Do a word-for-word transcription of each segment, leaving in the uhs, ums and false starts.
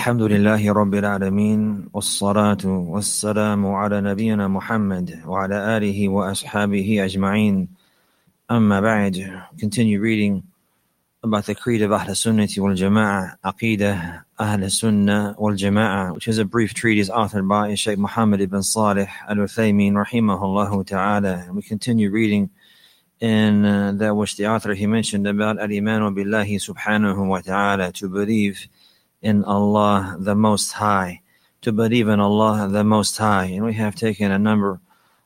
الحمد لله رب العالمين والصلاة والسلام على نبينا محمد وعلى آله وأصحابه أجمعين. أما بعد, continue reading about the creed of Ahl Sunnati wal Jama'ah, Aqidah Ahl Sunnah wal Jama'ah, which is a brief treatise authored by Shaykh Muhammad ibn Salih al-Uthaymin rahimahullah ta'ala. And we continue reading in uh, that which the author he mentioned about al-imanu billahi subhanahu wa ta'ala, to believe in Allah the Most High, to believe in Allah the Most High. And we have taken a number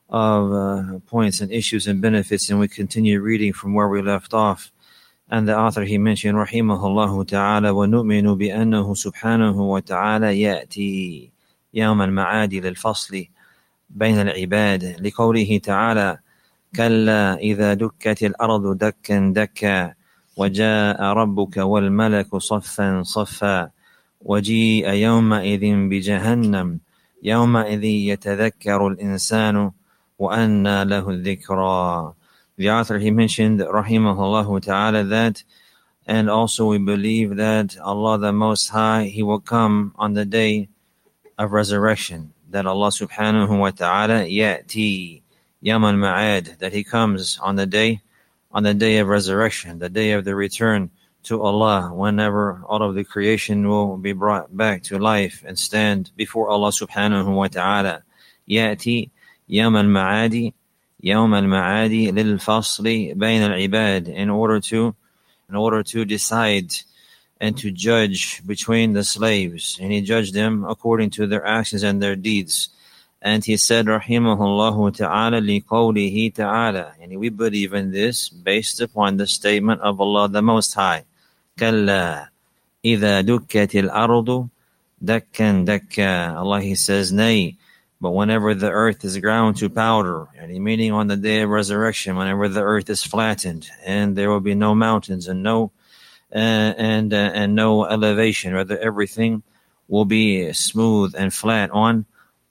of uh, points and issues and benefits, and we continue reading from where we left off. And the author he mentioned, rahimahullah ta'ala, وَنُؤْمِنُ بِأَنَّهُ سُبْحَانَهُ وَتَعَالَى يَأْتِي يَوْمَ الْمَعَادِ لِلْفَصْلِ بَيْنَ الْعِبَادِ لِقَوْلِهِ تَعَالَى كَلَّا إِذَا دُكَّتِ الْأَرْضُ دَكًّا دَكًّا وَجَاءَ رَبُّكَ وَالْمَلَكُ صَفًّا صَفًّا وَجِيءَ يَوْمَئِذٍ بِجَهَنَّمَ يَوْمَئِذٍ يَتَذَكَّرُ الْإِنسَانُ وَأَنَّى لَهُ الذِّكْرَى. The author he mentioned, rahimahullah ta'ala, that and also we believe that Allah the Most High, He will come on the day of resurrection, that Allah subhanahu wa ta'ala ya'ti yawm al-ma'ad, that He comes on the day on the day of resurrection, the day of the return to Allah, whenever all of the creation will be brought back to life and stand before Allah subhanahu wa ta'ala. Ya'ti yawm al-ma'adi yawm al-ma'adi lil-fasli bayn al-ibad, in order to in order to decide and to judge between the slaves, and He judged them according to their actions and their deeds. And he said, rahimahullah ta'ala, liqawlihi ta'ala, and we believe in this based upon the statement of Allah the Most High. كَلَّا إِذَا دُكَّتِ الْأَرْضُ دَكًّا دَكًّا. Allah, He says, nay, but whenever the earth is ground to powder, and meaning on the day of resurrection, whenever the earth is flattened, and there will be no mountains and no uh, and uh, and no elevation, rather everything will be smooth and flat on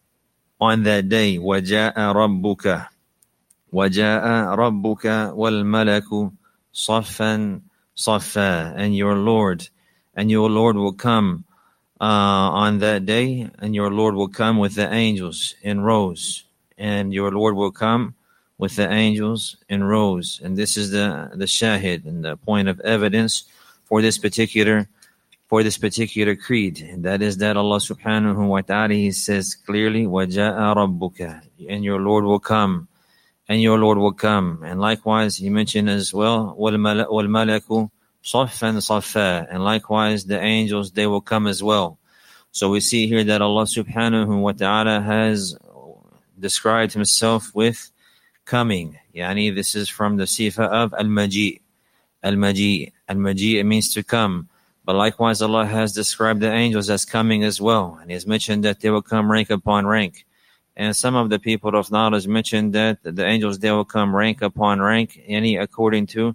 on that day. وَجَاءَ رَبُّكَ وَجَاءَ رَبُّكَ وَالْمَلَكُ صَفًّا صَفًّا. And your Lord, and your Lord will come uh, on that day, and your Lord will come with the angels in rows, and your Lord will come with the angels in rows. And this is the, the shahid and the point of evidence for this particular for this particular creed, and that is that Allah subhanahu wa ta'ala, He says clearly, وَجَاءَ رَبُّكَ, and your Lord will come, and your Lord will come. And likewise, He mentioned as well, وَالْمَلَكُ صَفًّا صَفًّا, and likewise the angels, they will come as well. So we see here that Allah subhanahu wa ta'ala has described Himself with coming. Yani this is from the sifa of al-maji. Al-maji. Al-maji, it means to come. But likewise, Allah has described the angels as coming as well. And He has mentioned that they will come rank upon rank. And some of the people of knowledge mentioned that the angels, they will come rank upon rank, any according to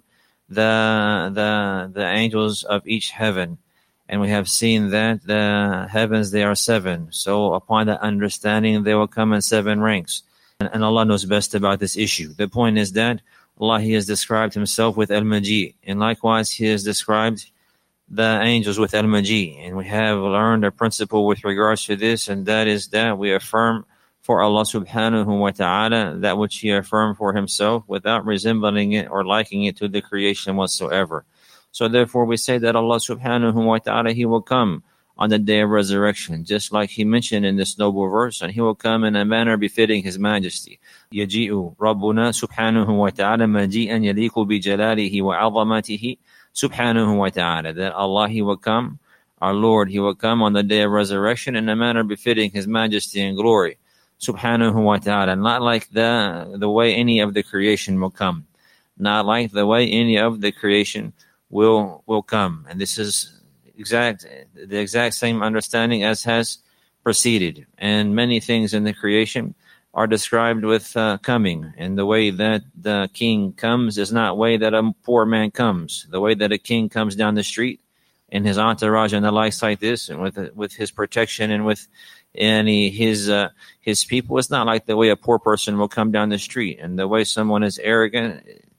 the the the angels of each heaven. And we have seen that the heavens, they are seven. So upon that understanding, they will come in seven ranks. And, and Allah knows best about this issue. The point is that Allah, He has described Himself with al-maji. And likewise, He has described the angels with al-maji. And we have learned a principle with regards to this, and that is that we affirm for Allah subhanahu wa ta'ala that which He affirmed for Himself without resembling it or liking it to the creation whatsoever. So therefore we say that Allah subhanahu wa ta'ala, He will come on the day of resurrection, just like He mentioned in this noble verse, and He will come in a manner befitting His majesty. يَجِئُ رَبُّنَا سُبْحَانَهُ وَتَعَالَى مَجِيئًا يَلِيقُ بِجَلَالِهِ وَعَظَمَتِهِ subhanahu wa ta'ala, that Allah, He will come, our Lord, He will come on the day of resurrection in a manner befitting His majesty and glory, subhanahu wa ta'ala, not like the the way any of the creation will come, not like the way any of the creation will will come. And this is exact the exact same understanding as has preceded. And many things in the creation are described with uh, coming, and the way that the king comes is not the way that a poor man comes. The way that a king comes down the street in his entourage and the likes like this, and with with his protection and with any his uh, his people, it's not like the way a poor person will come down the street. And the way someone is arrogant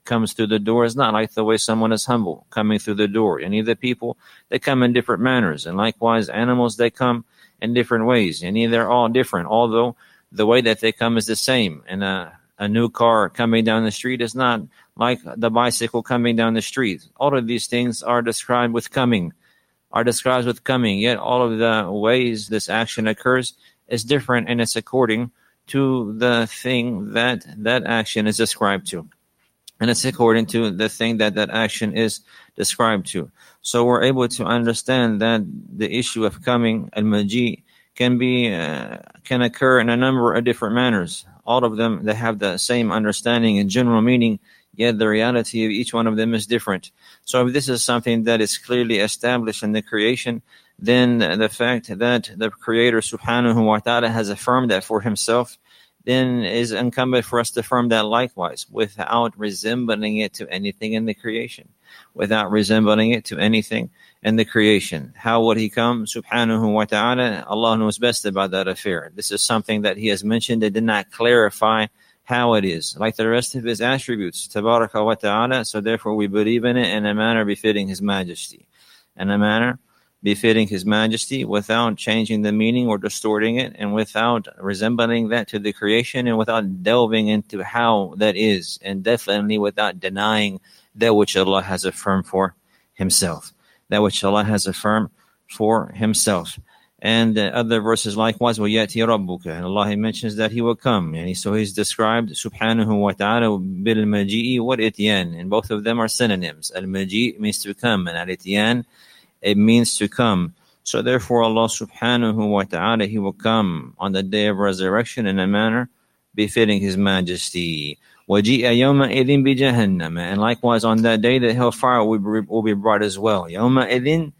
comes through the door is not like the way someone is humble coming through the door. Any of the people, they come in different manners. And likewise, animals, they come in different ways. And they're all different, although the way that they come is the same. And a, a new car coming down the street is not like the bicycle coming down the street. All of these things are described with coming, are described with coming. Yet all of the ways this action occurs is different, and it's according to the thing that that action is described to. And it's according to the thing that that action is described to. So we're able to understand that the issue of coming, al-maji, can be uh, can occur in a number of different manners. All of them, they have the same understanding and general meaning, yet the reality of each one of them is different. So if this is something that is clearly established in the creation, then the fact that the Creator subhanahu wa ta'ala has affirmed that for himself, then is incumbent for us to affirm that likewise, without resembling it to anything in the creation, without resembling it to anything in the creation. How would he come? Subhanahu wa ta'ala, Allah knows best about that affair. This is something that he has mentioned. It did not clarify how it is, like the rest of his attributes, tabaraka wa ta'ala. So therefore we believe in it in a manner befitting his majesty, in a manner befitting his majesty, without changing the meaning or distorting it, and without resembling that to the creation, and without delving into how that is, and definitely without denying that which Allah has affirmed for himself, that which Allah has affirmed for himself. And uh, other verses likewise, وَيَأْتِي رَبُّكَ, and Allah, he mentions that he will come. And he, so he's described subhanahu wa ta'ala bil-maji'i wal-ityan, and both of them are synonyms. Al-maji' means to come, and al-ityan, it means to come. So therefore Allah subhanahu wa ta'ala, he will come on the day of resurrection in a manner befitting his majesty. وَجِئَ يَوْمَئِذٍ بِجَهَنَّمَ, and likewise on that day the hellfire will be, will be brought as well. يَوْمَئِذٍ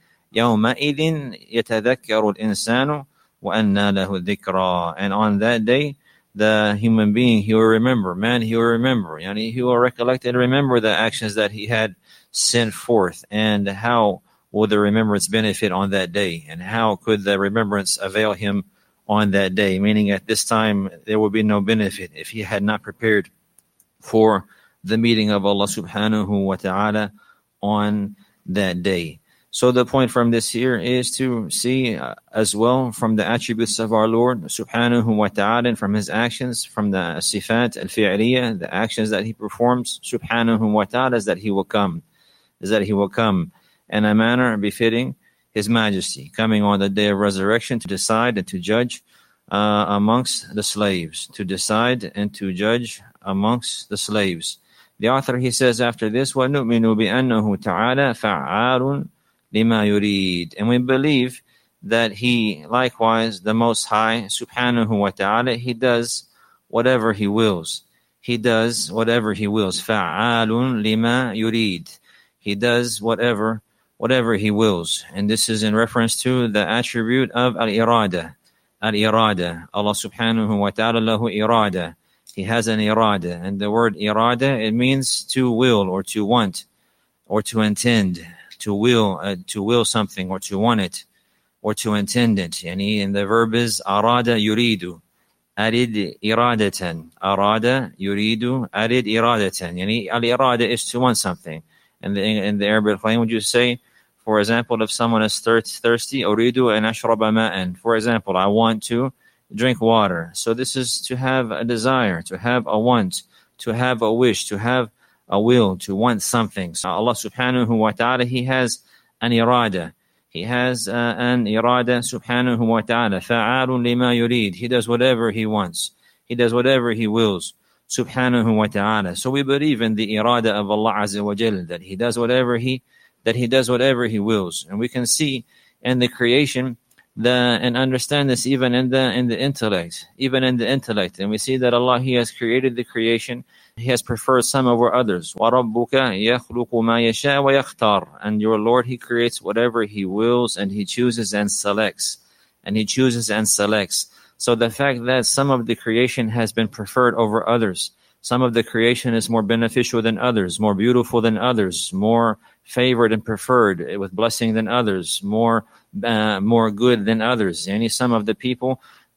يَوْمَئِذٍ يَتَذَكَّرُ الْإِنسَانُ وَأَنَّى لَهُ الذِّكْرَى, and on that day the human being, he will remember, man, he will remember, yani he will recollect and remember the actions that he had sent forth, and how will the remembrance benefit on that day, and how could the remembrance avail him on that day? Meaning at this time there will be no benefit if he had not prepared for the meeting of Allah subhanahu wa ta'ala on that day. So the point from this here is to see uh, as well from the attributes of our Lord subhanahu wa ta'ala, and from his actions, from the sifat al-fi'liyah, the actions that he performs subhanahu wa ta'ala, is that he will come, is that he will come in a manner befitting his majesty, coming on the day of resurrection to decide and to judge uh, amongst the slaves, to decide and to judge amongst the slaves. The author, he says after this, وَنُؤْمِنُ بِأَنَّهُ تَعَالَى فَعَّالٌ لِمَا يُرِيدُ, and we believe that he, likewise, the Most High, subhanahu wa ta'ala, he does whatever he wills. He does whatever he wills. فَعَّالٌ لِمَا يُرِيدُ, he does whatever whatever he wills. And this is in reference to the attribute of al-irada. Al-irada. Allah subhanahu wa ta'ala lahu irada. He has an irada. And the word irada, it means to will or to want or to intend. To will, uh, to will something or to want it or to intend it. Yani, and the verb is arada yuridu. Arid iradatan. Arada yuridu. Arid iradatan. Yani, al-irada is to want something. And in, in the Arabic language, you say, for example, if someone is thirsty, uridu an ashraba ma'an. For example, I want to drink water. So this is to have a desire, to have a want, to have a wish, to have a will, to want something. So Allah subhanahu wa ta'ala, he has an irada. He has uh, an irada subhanahu wa ta'ala. Fa'alun lima yurid. He does whatever he wants. He does whatever he wills. Subhanahu wa ta'ala. So we believe in the irada of Allah Azza wa Jal, that he does whatever he that he does whatever he wills. And we can see in the creation the and understand this even in the in the intellect, even in the intellect. And we see that Allah, he has created the creation, he has preferred some over others. وَرَبُّكَ يَخْلُقُ مَا يَشَاءُ وَيَخْتَارُ, and your Lord, he creates whatever he wills, and he chooses and selects. And he chooses and selects. So the fact that some of the creation has been preferred over others, some of the creation is more beneficial than others, more beautiful than others, more favored and preferred with blessing than others, more uh, more good than others. And some of the people,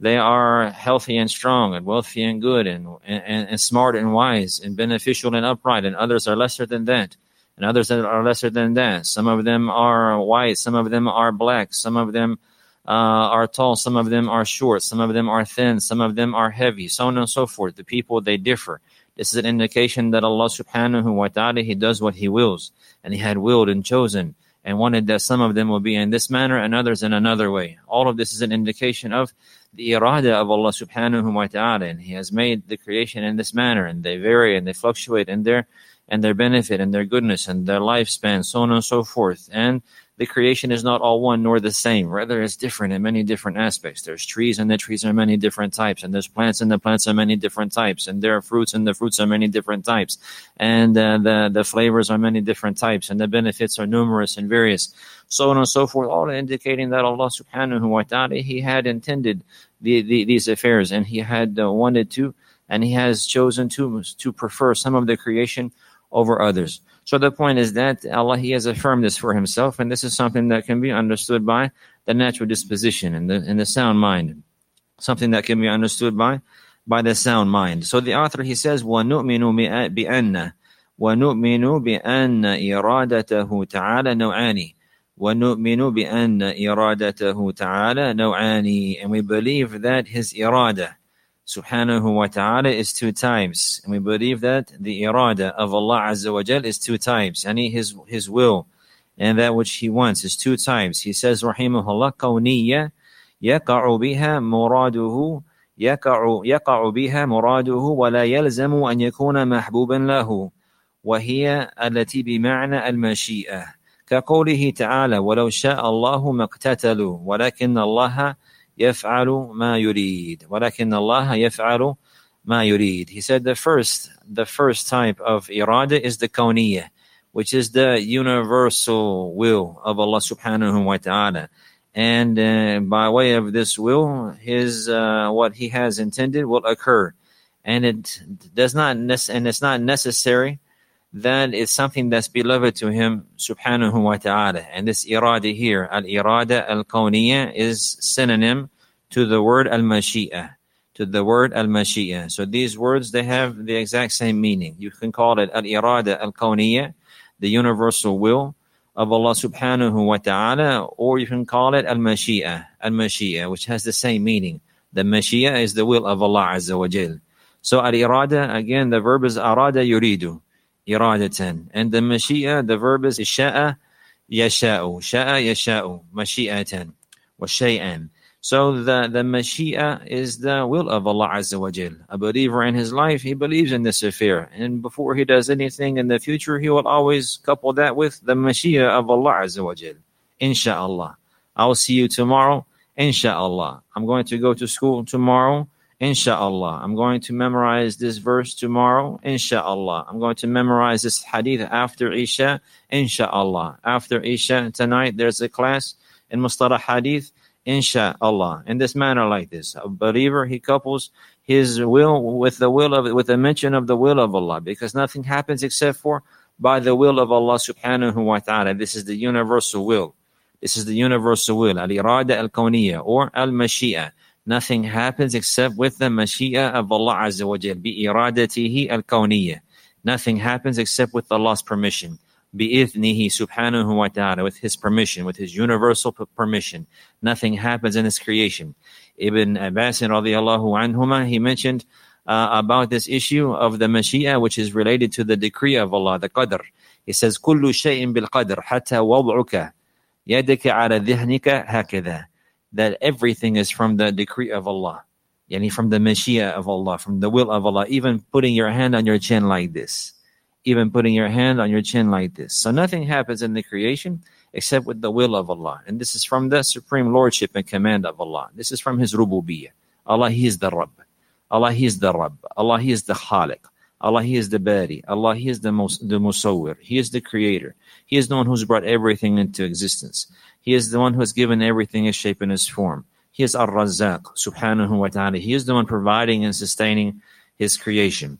They are healthy and strong and wealthy and good and, and, and smart and wise and beneficial and upright, and others are lesser than that, and others that are lesser than that. Some of them are white, some of them are black, some of them uh, are tall, some of them are short, some of them are thin, some of them are heavy, so on and so forth. The people, they differ. This is an indication that Allah subhanahu wa ta'ala, He does what He wills, and He had willed and chosen and wanted that some of them will be in this manner and others in another way. All of this is an indication of the irada of Allah subhanahu wa ta'ala, and He has made the creation in this manner, and they vary and they fluctuate in their and their benefit and their goodness and their lifespan, so on and so forth. And the creation is not all one nor the same. Rather, it's different in many different aspects. There's trees, and the trees are many different types, and there's plants, and the plants are many different types, and there are fruits, and the fruits are many different types, and uh, the the flavors are many different types, and the benefits are numerous and various, so on and so forth. All indicating that Allah subhanahu wa ta'ala, He had intended the, the, these affairs, and He had uh, wanted to, and He has chosen to to prefer some of the creation over others. So the point is that Allah, He has affirmed this for Himself, and this is something that can be understood by the natural disposition and the and the sound mind, something that can be understood by by the sound mind. So the author, he says, وَنُؤْمِنُ بِأَنَّ وَنُؤْمِنُ بِأَنَّ إِرَادَتَهُ تَعَالَى نَوْعَانِ وَنُؤْمِنُ بِأَنَّ إِرَادَتَهُ تَعَالَى نَوْعَانِ, and we believe that His irada subhanahu wa ta'ala is two types, and we believe that the irada of Allah azza wa jal is two types, and his his will and that which He wants is two types. He says rahimahullah, kawniyya yaqa'u biha muraduhu yaqa'u yaqa'u biha muraduhu wa la yalzamu an yakuna mahbuban lahu, wa hiya allati bima'na al-mashi'ah, كقوله تعالى ولو شاء الله ما اقتتلوا ولكن الله يفعل ما يريد ولكن الله يفعل ما يريد. He said the first the first type of irada is the kawniyah, which is the universal will of Allah subhanahu wa ta'ala, and uh, by way of this will, his uh, what He has intended will occur, and it does not nece- and it's not necessary that it's something that's beloved to Him subhanahu wa ta'ala. And this irada here, al-irada al-kawniyya, is synonym to the word al-mashi'ah, to the word al-mashi'ah. So these words, they have the exact same meaning. You can call it al-irada al-kawniyya, the universal will of Allah subhanahu wa ta'ala, or you can call it al-mashi'ah, al-mashi'ah, which has the same meaning. The mashi'ah is the will of Allah azza wa jal. So al-irada, again, the verb is arada yuridu, iradatan, and the mashi'ah, the verb is sha'a yasha'u, sha'a yasha'u, mashi'atan wa shay'an. So the, the mashi'ah is the will of Allah azza wa jal. A believer in his life, he believes in this affair, and before he does anything in the future, he will always couple that with the mashi'ah of Allah azza wa jal. Insha'Allah, I'll see you tomorrow. Insha'Allah, I'm going to go to school tomorrow. Insha'Allah, I'm going to memorize this verse tomorrow. Insha'Allah, I'm going to memorize this hadith after Isha. Insha'Allah, after Isha tonight, there's a class in Mustalah Hadith. Insha'Allah, in this manner like this. A believer, he couples his will with the will of, with the mention of the will of Allah, because nothing happens except for by the will of Allah subhanahu wa ta'ala. This is the universal will. This is the universal will, al-irada al-kawniyya, or al-mashi'ah. Nothing happens except with the mashi'ah of Allah azza wa jal, bi iradatihi al-kawniyya. Nothing happens except with Allah's permission, bi-ithnihi subhanahu wa ta'ala, with His permission, with His universal permission. Nothing happens in His creation. Ibn Abbas radiallahu anhuma, he mentioned uh, about this issue of the mashi'ah, which is related to the decree of Allah, the qadr. He says, كل شيء بالقدر حتى وضعك يدك على ذهنك هكذا. That everything is from the decree of Allah, yani from the mashi'ah of Allah, from the will of Allah, even putting your hand on your chin like this, even putting your hand on your chin like this. So nothing happens in the creation except with the will of Allah. And this is from the supreme lordship and command of Allah. This is from His rububiyyah. Allah, He is the Rabb. Allah, He is the Rabb. Allah, He is the Khaliq. Allah, He is the Bari. Allah, He is the, Mus- the Musawwir. He is the Creator. He is the one who's brought everything into existence. He is the one who has given everything its shape and its form. He is Ar-Razzaq, subhanahu wa ta'ala. He is the one providing and sustaining His creation.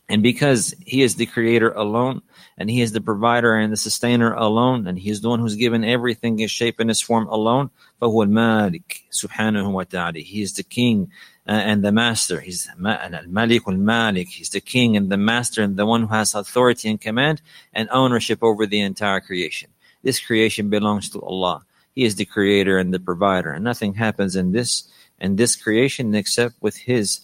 And because he is the creator alone, and he is the provider and the sustainer alone, and he is the one who's given everything its shape and its form alone, فَهُوَ الْمَالِكِ سُبْحَانَهُ وَتَعَالَى. He is the king uh, and the master. He's al-Malik al-Malik. He's the king and the master and the one who has authority and command and ownership over the entire creation. This creation belongs to Allah. He is the creator and the provider, and nothing happens in this in this creation except with his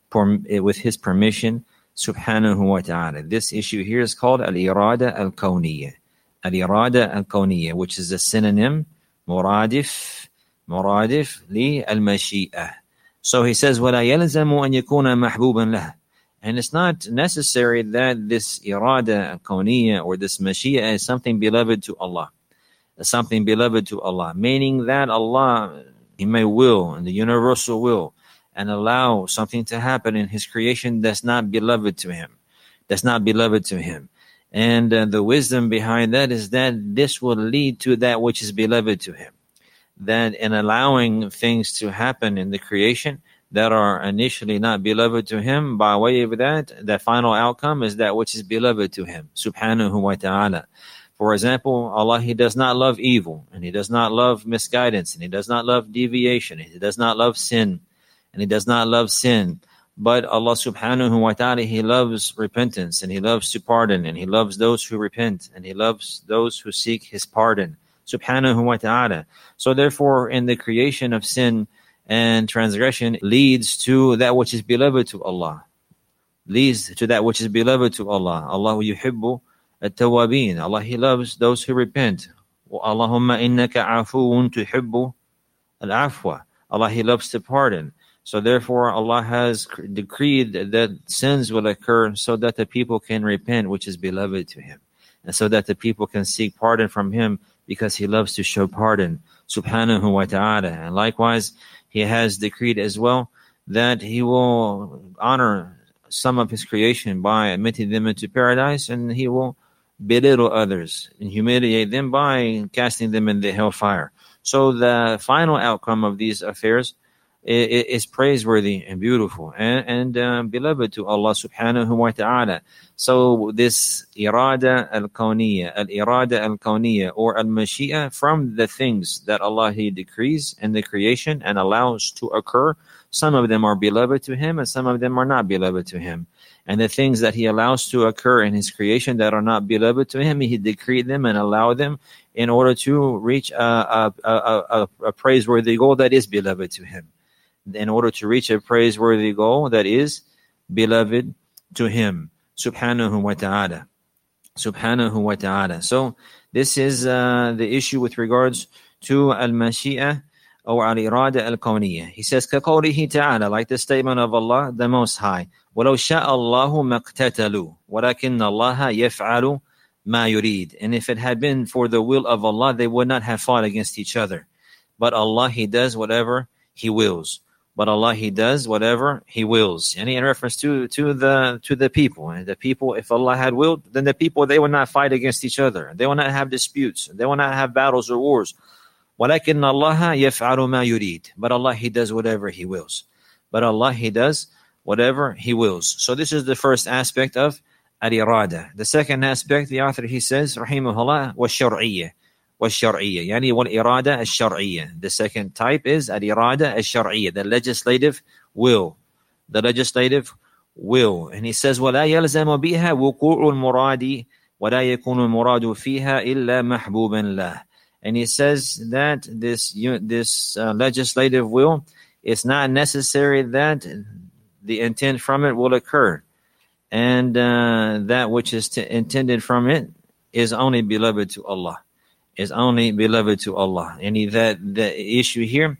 with his permission, subhanahu wa ta'ala. This issue here is called al-irada al-kawniyya. Al-irada al-kawniyya, which is a synonym, muradif, muradif li al-mashi'ah. So he says, وَلَا يَلْزَمُ أَن يَكُونَ مَحْبُوبًا لَهُ. And it's not necessary that this irada al-kawniyya or this mashi'ah is something beloved to Allah. Something beloved to Allah, meaning that Allah, He may will, in the universal will, and allow something to happen in His creation that's not beloved to Him, that's not beloved to Him. And uh, the wisdom behind that is that this will lead to that which is beloved to Him. That in allowing things to happen in the creation that are initially not beloved to Him, by way of that, the final outcome is that which is beloved to Him, subhanahu wa ta'ala. For example, Allah, He does not love evil, and He does not love misguidance, and He does not love deviation, and He does not love sin, and He does not love sin. But Allah subhanahu wa ta'ala, He loves repentance, and He loves to pardon, and He loves those who repent, and He loves those who seek His pardon, subhanahu wa ta'ala. So therefore, in the creation of sin and transgression leads to that which is beloved to Allah, leads to that which is beloved to Allah. Allahu yuhibbu at-tawabin. Allah, He loves those who repent. Allahumma innaka afuun tuhibbu al-afwa. Allah, He loves to pardon. So therefore, Allah has decreed that sins will occur so that the people can repent, which is beloved to Him, and so that the people can seek pardon from Him, because He loves to show pardon, subhanahu wa ta'ala. And likewise, He has decreed as well that He will honor some of His creation by admitting them into paradise, and He will belittle others and humiliate them by casting them in the hellfire. So the final outcome of these affairs is, is praiseworthy and beautiful and, and uh, beloved to Allah subhanahu wa ta'ala. So this irada al-kawniyya, al-irada al-kawniyya or al-mashi'ah, from the things that Allah He decrees in the creation and allows to occur, some of them are beloved to Him and some of them are not beloved to Him. And the things that He allows to occur in His creation that are not beloved to Him, He decreed them and allowed them in order to reach a, a, a, a, a praiseworthy goal that is beloved to Him. In order to reach a praiseworthy goal that is beloved to Him, subhanahu wa ta'ala. Subhanahu wa ta'ala. So this is uh, the issue with regards to al-mashi'ah or al-irada al-kawniyya. He says, كَقَوْلِهِ ta'ala, like the statement of Allah, the Most High, وَلَوْ شَاءَ اللَّهُ مَقْتَتَلُوا وَلَكِنَّ اللَّهَ يَفْعَلُ مَا يُرِيدُ. And if it had been for the will of Allah, they would not have fought against each other. But Allah, He does whatever He wills. But Allah, He does whatever He wills. And in reference to, to the to the people. And the people, if Allah had willed, then the people, they would not fight against each other. They would not have disputes. They would not have battles or wars. وَلَكِنَّ اللَّهَ يَفْعَلُ مَا يُرِيدُ. But Allah, He does whatever He wills. But Allah, He does whatever He wills. So this is the first aspect of al-irada. The second aspect, the author, he says, rahimahullah, وَالشَّرْعِيَّةِ وَالشَّرْعِيَّةِ يعني وَالْإِرَادَةِ الشَّرْعِيَّةِ. The second type is al-irada al-shar'iyyah, the legislative will. The legislative will. And he says, وَلَا يَلْزَمُ بِهَا وُقُوعُ الْمُرَادِ وَلَا يَكُونُ الْمُرَادُ فِيهَا إِلَّا مَحْبُوبًا لَهُ. And he says that this, this uh, legislative will, it's not necessary that the intent from it will occur. And uh, that which is t- intended from it is only beloved to Allah. Is only beloved to Allah. And that the issue here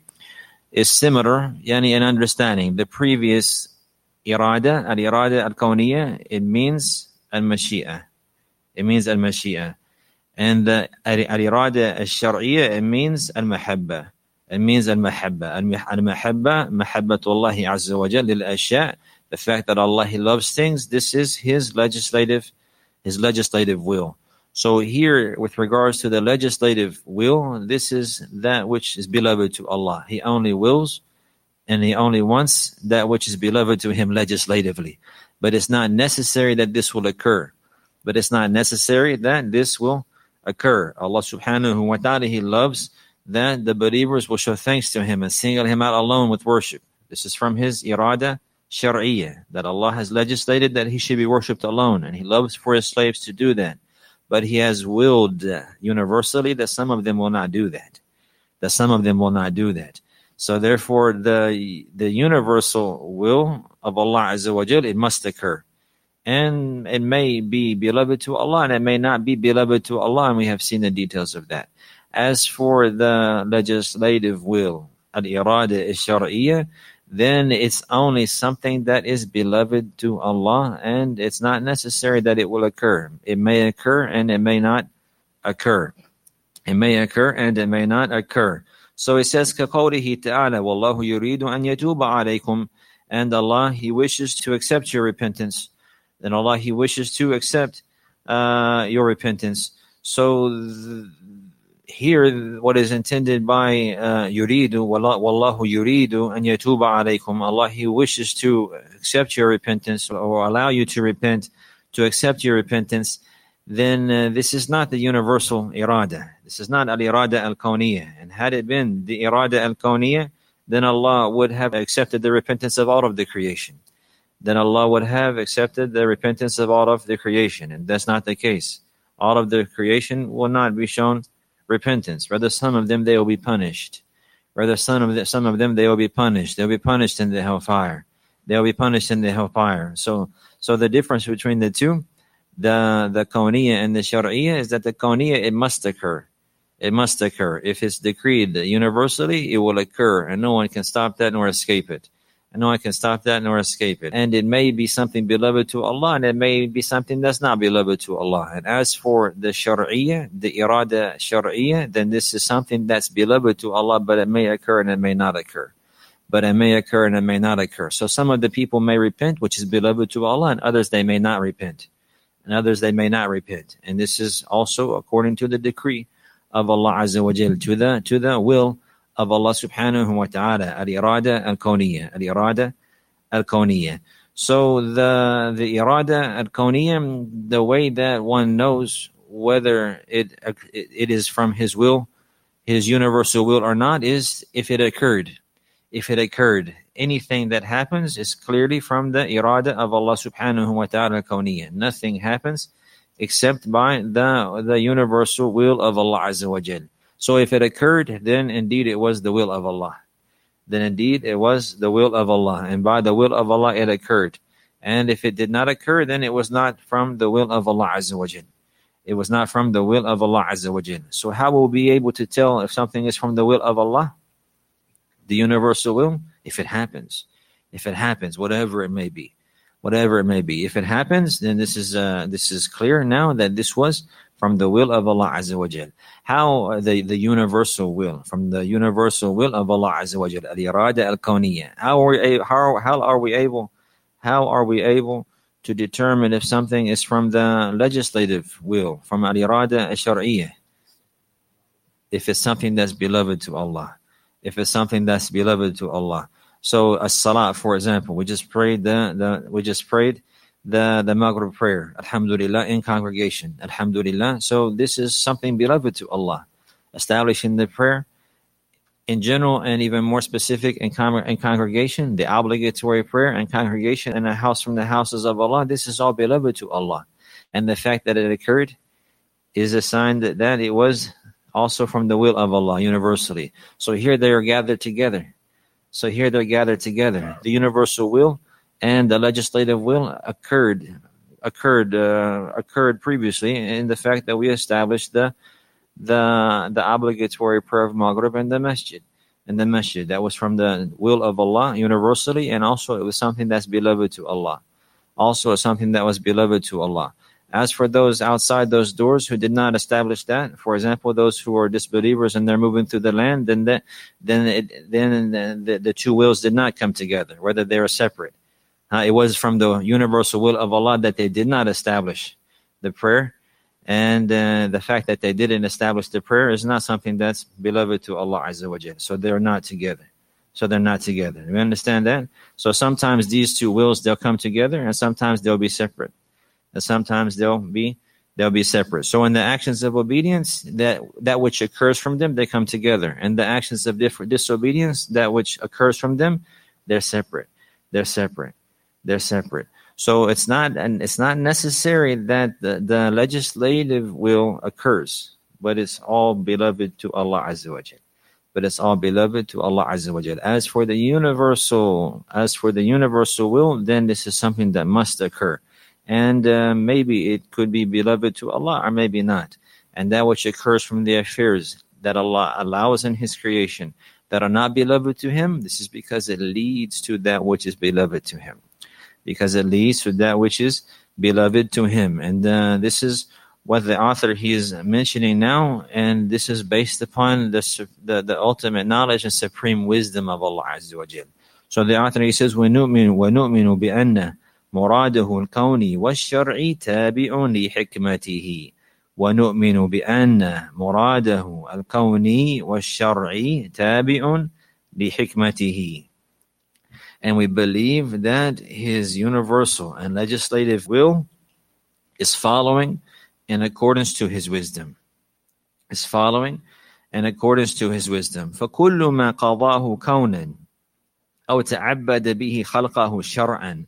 is similar, yani in understanding. The previous irada, al-irada al-kawniyya, it means al-mashi'ah. It means al-mashi'ah. And the al-irada al-shar'iyyah, it means al-mahabba. It means al-mahabba. Al-mahabba, mahabbatullahi azza wa jal lil-ashya'. The fact that Allah, He loves things, this is His legislative, His legislative will. So here, with regards to the legislative will, this is that which is beloved to Allah. He only wills and He only wants that which is beloved to Him legislatively. but it's not necessary that this will occur. But it's not necessary that this will occur. Allah subhanahu wa ta'ala, He loves that the believers will show thanks to Him and single Him out alone with worship. This is from His irada shar'iyah, that Allah has legislated that He should be worshipped alone, and He loves for His slaves to do that. But He has willed uh, universally that some of them will not do that. That some of them will not do that. So therefore, the the universal will of Allah Azza wa Jal, it must occur. And it may be beloved to Allah, and it may not be beloved to Allah, and we have seen the details of that. As for the legislative will, al-irada al-shar'iyyah, then it's only something that is beloved to Allah, and it's not necessary that it will occur. It may occur and it may not occur. It may occur and it may not occur. So it says, كَقَوْلِهِ تَعَالَى وَاللَّهُ يُرِيدُ أَنْ يَتُوبَ عَلَيْكُمْ, and Allah, He wishes to accept your repentance. Then Allah, He wishes to accept uh, your repentance. So th- here, what is intended by uh, yuridu, wallahu yuridu an yatuba alaykum, Allah, He wishes to accept your repentance or allow you to repent, to accept your repentance. Then uh, this is not the universal irada. This is not al-irada al-kawniyah. And had it been the irada al-kawniyah, then Allah would have accepted the repentance of all of the creation. Then Allah would have accepted the repentance of all of the creation. And that's not the case. All of the creation will not be shown repentance. Rather, some of them, they will be punished. Rather, some of, the, some of them, they will be punished. They'll be punished in the hellfire. They'll be punished in the hellfire. So so the difference between the two, the, the kawniyah and the shar'iyyah, is that the kawniyah, it must occur. It must occur. If it's decreed universally, it will occur. And no one can stop that nor escape it. And no one can stop that nor escape it. And it may be something beloved to Allah, and it may be something that's not beloved to Allah. And as for the shar'iyyah, the irada shar'iyyah, then this is something that's beloved to Allah, but it may occur and it may not occur. But it may occur and it may not occur. So some of the people may repent, which is beloved to Allah, and others they may not repent. And others they may not repent. And this is also according to the decree of Allah Azza wa Jal, to the, to the will of Allah subhanahu wa ta'ala, al-irada al-kawniyah, al-irada al-kawniyah. So the the irada al-kawniyah, the way that one knows whether it, it it is from His will, His universal will or not, is if it occurred. If it occurred, anything that happens is clearly from the irada of Allah subhanahu wa ta'ala al-kawniyah. Nothing happens except by the the universal will of Allah Azza wa Jal. So if it occurred, then indeed it was the will of Allah. Then indeed it was the will of Allah. And by the will of Allah it occurred. And if it did not occur, then it was not from the will of Allah Azza wa Jal. It was not from the will of Allah Azza wa Jal. So how will we be able to tell if something is from the will of Allah? The universal will? If it happens. If it happens, whatever it may be. Whatever it may be. If it happens, then this is uh, this is clear now that this was from the will of Allah Azza wa Jal. How the, the universal will, from the universal will of Allah Azza wa Jal, al-irada al-kawniyah. How are we how how are we able how are we able to determine if something is from the legislative will, from al-irada al-shar'iyyah? If it's something that's beloved to Allah, if it's something that's beloved to Allah. So as-salat, for example, we just prayed the, the we just prayed the the Maghrib prayer, alhamdulillah, in congregation, alhamdulillah. So this is something beloved to Allah. Establishing the prayer in general and even more specific in, con- in congregation, the obligatory prayer and congregation in a house from the houses of Allah, this is all beloved to Allah. And the fact that it occurred is a sign that, that it was also from the will of Allah universally. So here they are gathered together. So here they're gathered together. The universal will and the legislative will occurred occurred uh, occurred previously in the fact that we established the the the obligatory prayer of Maghrib in the masjid. In the masjid, that was from the will of Allah universally, and also it was something that's beloved to Allah. Also something that was beloved to Allah. As for those outside those doors who did not establish that, for example, those who are disbelievers and they're moving through the land, then the, then it, then the, the, the two wills did not come together, whether they are separate. Uh, it was from the universal will of Allah that they did not establish the prayer, and uh, the fact that they didn't establish the prayer is not something that's beloved to Allah Azza wa Jalla. So they're not together. So they're not together. You understand that? So sometimes these two wills, they'll come together, and sometimes they'll be separate. And sometimes they'll be they'll be separate. So in the actions of obedience, that that which occurs from them, they come together. And the actions of different disobedience, that which occurs from them, they're separate. They're separate. They're separate. So it's not and it's not necessary that the, the legislative will occurs, but it's all beloved to Allah Azza wa Jal. But it's all beloved to Allah Azza wa Jal. As for the universal, as for the universal will, then this is something that must occur. And uh, maybe it could be beloved to Allah or maybe not. And that which occurs from the affairs that Allah allows in His creation that are not beloved to Him, this is because it leads to that which is beloved to Him. Because it leads to that which is beloved to Him. And uh, this is what the author he is mentioning now, and this is based upon the, the, the ultimate knowledge and supreme wisdom of Allah Azza wa Jal. So the author he says, وَنُؤْمِنُ وَنُؤْمِنُ بِأَنَّ مراده الكوني والشرعي تابع لحكمته ونؤمن بأن مراده الكوني والشرعي تابع لحكمته. And we believe that His universal and legislative will is following in accordance to His wisdom. Is following in accordance to His wisdom. فكل ما قضاه كونا أو تعبد به خلقه شرعا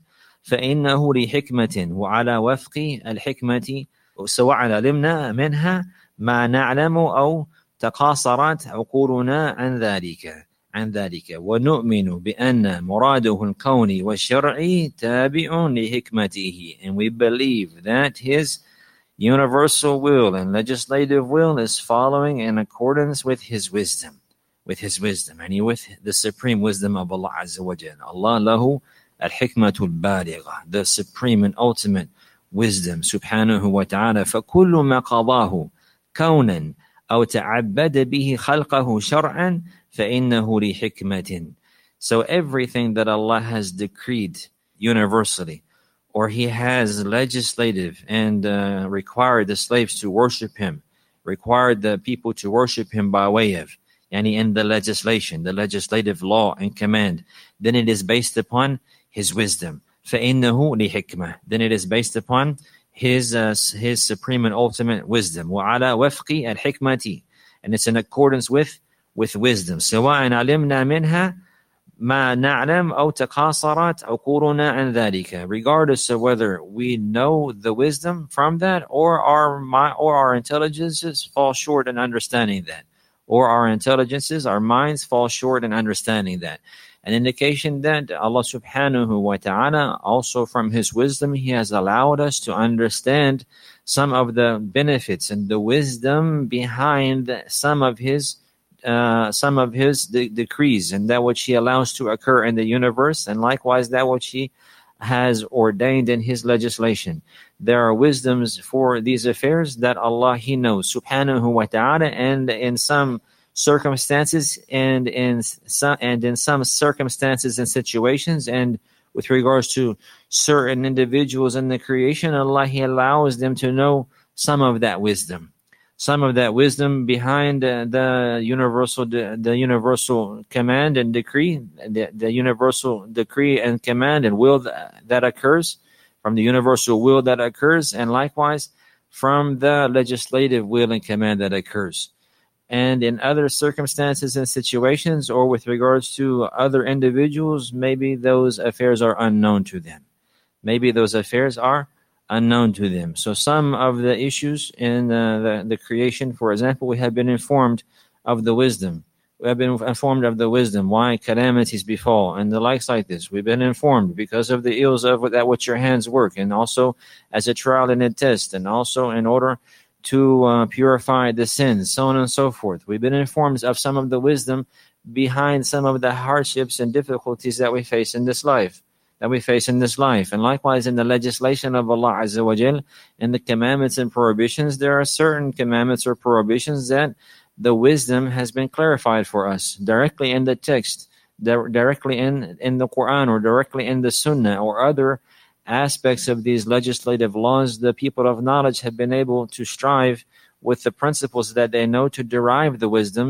فإنه لحكمة وعلى وفق الحكمة سواء علمنا منها ما نعلم أو تقاصرت عقولنا عن ذلك عن ذلك ونؤمن بأن مراده الكوني والشرعي تابع لحكمته. And we believe that His universal will and legislative will is following in accordance with His wisdom, with His wisdom, and with the supreme wisdom of Allah Azza wa Jalla. Allah lahu al-hikmatul baligha, the supreme and ultimate wisdom, subhanahu wa ta'ala. فَكُلُّ مَا قَضَاهُ كَوْنًا أَوْ تَعَبَّدَ بِهِ خَلْقَهُ شَرْعًا فَإِنَّهُ لِحِكْمَةٍ. So everything that Allah has decreed universally, or He has legislative and uh, required the slaves to worship Him, required the people to worship Him by way of, yani in the legislation, the legislative law and command, then it is based upon His wisdom. فَإِنَّهُ لِحِكْمَةٍ. Then it is based upon His uh, His supreme and ultimate wisdom. وَعَلَى وَفْقِ الْحِكْمَةِ. And it's in accordance with, with wisdom. سَوَاءً عَلِمْنَا مِنْهَا مَا نَعْلَمْ أَوْ تَقَاصَرَتْ عُقُولُنَا عَنْ ذَلِكَ. Regardless of whether we know the wisdom from that, or our, my, or our intelligences fall short in understanding that. Or our intelligences, our minds fall short in understanding that. An indication that Allah subhanahu wa ta'ala, also from His wisdom, He has allowed us to understand some of the benefits and the wisdom behind some of His uh, some of His de- decrees, and that which He allows to occur in the universe, and likewise that which He has ordained in His legislation. There are wisdoms for these affairs that Allah He knows subhanahu wa ta'ala, and in some circumstances and in some and in some circumstances and situations, and with regards to certain individuals in the creation, Allah He allows them to know some of that wisdom, some of that wisdom behind uh, the universal the, the universal command and decree, the, the universal decree and command and will that, that occurs from the universal will that occurs, and likewise from the legislative will and command that occurs. And in other circumstances and situations, or with regards to other individuals, maybe those affairs are unknown to them. Maybe those affairs are unknown to them. So some of the issues in uh, the, the creation, for example, we have been informed of the wisdom. We have been informed of the wisdom, why calamities befall, and the likes like this. We've been informed because of the ills of that which your hands work, and also as a trial and a test, and also in order to uh, purify the sins, so on and so forth. We've been informed of some of the wisdom behind some of the hardships and difficulties that we face in this life, that we face in this life. And likewise in the legislation of Allah Azza wa Jal, in the commandments and prohibitions, there are certain commandments or prohibitions that the wisdom has been clarified for us directly in the text, di- directly in, in the Quran, or directly in the Sunnah, or other aspects of these legislative laws. The people of knowledge have been able to strive with the principles that they know to derive the wisdom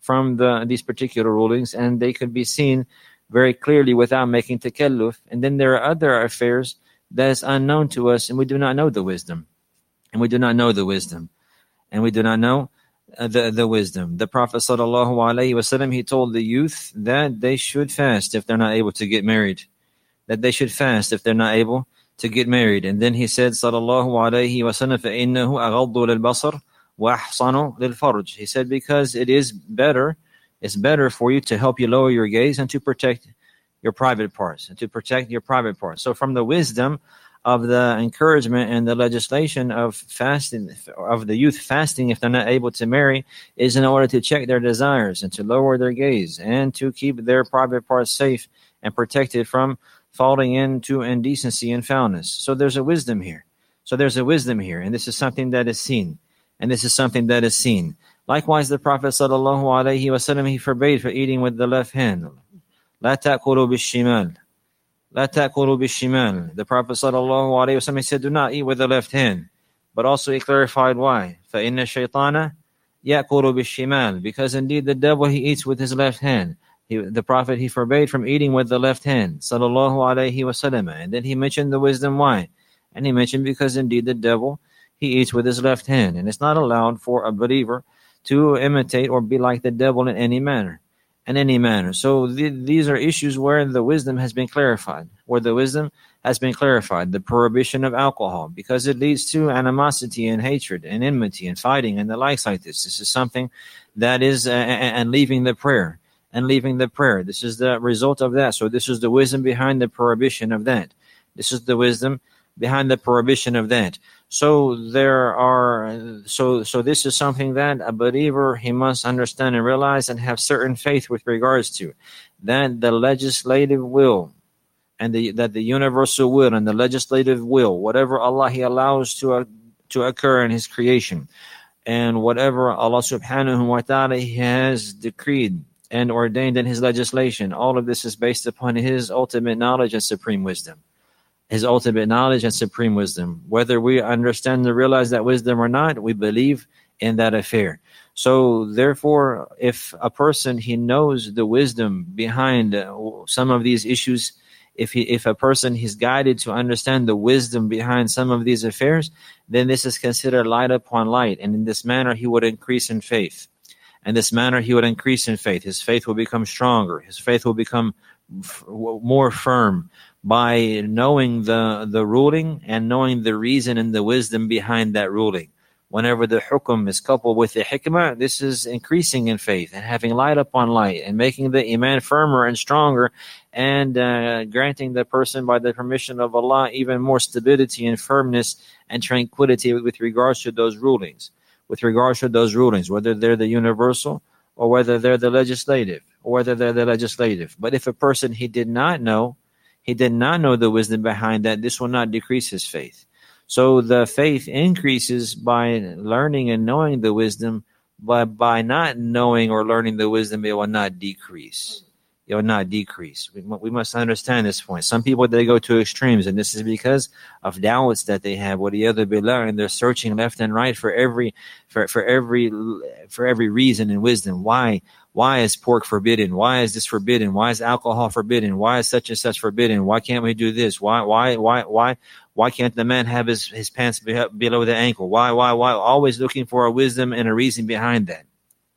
from the these particular rulings, and they could be seen very clearly without making takalluf. And then there are other affairs that is unknown to us, and we do not know the wisdom. And we do not know the wisdom. And we do not know uh, the, the wisdom. The Prophet sallallahu alaihi wasallam, he told the youth that they should fast if they're not able to get married. That they should fast if they're not able to get married. And then he said, sallallahu alaihi wasallam, فَإِنَّهُ أَغَضُّ لِلْبَصَرِ وَأَحْصَنُ لِلْفَرْجِ. He said, because it is better, it's better for you to help you lower your gaze and to protect your private parts, and to protect your private parts. So from the wisdom of the encouragement and the legislation of fasting, of the youth fasting if they're not able to marry, is in order to check their desires and to lower their gaze and to keep their private parts safe and protected from falling into indecency and foulness. So there's a wisdom here. So there's a wisdom here, and this is something that is seen. And this is something that is seen. Likewise, the Prophet sallallahu alaihi wasallam, he forbade for eating with the left hand. لا تأكلوا بالشمال. لا تأكلوا بالشمال. The Prophet sallallahu alaihi wasallam, he said, do not eat with the left hand. But also he clarified why. فإن الشيطان يأكل بالشمال. Because indeed the devil, he eats with his left hand. He, the Prophet, he forbade from eating with the left hand. Sallallahu alaihi wasallam. And then he mentioned the wisdom why. And he mentioned because indeed the devil, he eats with his left hand. And it's not allowed for a believer to imitate or be like the devil in any manner. In any manner. So th- these are issues where the wisdom has been clarified. Where the wisdom has been clarified. The prohibition of alcohol. Because it leads to animosity and hatred and enmity and fighting and the likes like this. This is something that is, uh, and leaving the prayer. And leaving the prayer. This is the result of that. So this is the wisdom behind the prohibition of that. This is the wisdom behind the prohibition of that. So there are, so so this is something that a believer, he must understand and realize and have certain faith with regards to. That the legislative will and the, that the universal will and the legislative will, whatever Allah he allows to uh, to occur in his creation, and whatever Allah subhanahu wa ta'ala he has decreed and ordained in his legislation, all of this is based upon his ultimate knowledge and supreme wisdom. His ultimate knowledge and supreme wisdom. Whether we understand and realize that wisdom or not, we believe in that affair. So therefore, if a person, he knows the wisdom behind uh, some of these issues, if he, if a person is guided to understand the wisdom behind some of these affairs, then this is considered light upon light. And in this manner, he would increase in faith. In this manner, he would increase in faith. His faith will become stronger. His faith will become f- more firm, by knowing the, the ruling and knowing the reason and the wisdom behind that ruling. Whenever the hukum is coupled with the hikmah, this is increasing in faith and having light upon light and making the iman firmer and stronger, and uh, granting the person, by the permission of Allah, even more stability and firmness and tranquility with regards to those rulings. With regards to those rulings, whether they're the universal or whether they're the legislative or whether they're the legislative. But if a person, he did not know, He did not know the wisdom behind that, this will not decrease his faith. So the faith increases by learning and knowing the wisdom, but by not knowing or learning the wisdom, it will not decrease. It will not decrease. We, we must understand this point. Some people, they go to extremes, and this is because of doubts that they have with the other billah, and they're searching left and right for every, for, for every, for every reason and wisdom. Why? Why is pork forbidden? Why is this forbidden? Why is alcohol forbidden? Why is such and such forbidden? Why can't we do this? Why, why, why, why, why can't the man have his, his pants below the ankle? Why, why, why? Always looking for a wisdom and a reason behind that.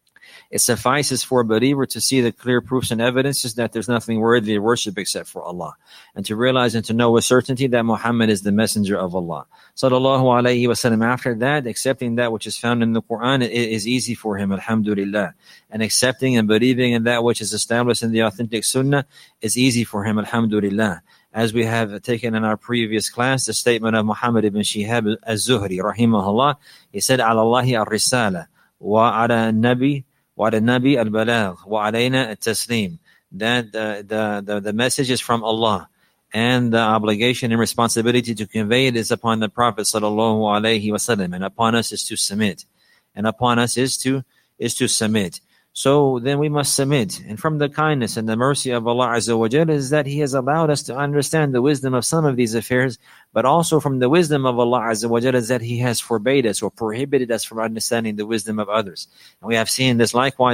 It suffices for a believer to see the clear proofs and evidences that there's nothing worthy of worship except for Allah, and to realize and to know with certainty that Muhammad is the messenger of Allah. Sallallahu alayhi wa sallam. After that, accepting that which is found in the Quran, it is easy for him, alhamdulillah. And accepting and believing in that which is established in the authentic sunnah is easy for him, alhamdulillah. As we have taken in our previous class, the statement of Muhammad ibn Shihab az-Zuhri, rahimahullah, he said, ala Allahi ar-risala, wa ala nabi, wa ala nabi al-balagh, wa alayna at-taslim. That the, the, the, the message is from Allah, and the obligation and responsibility to convey it is upon the Prophet sallallahu alayhi wasallam, and upon us is to submit. And upon us is to, is to submit. So then we must submit. And from the kindness and the mercy of Allah Azza wa Jalla is that He has allowed us to understand the wisdom of some of these affairs, but also from the wisdom of Allah Azza wa Jalla is that He has forbade us or prohibited us from understanding the wisdom of others. And we have seen this likewise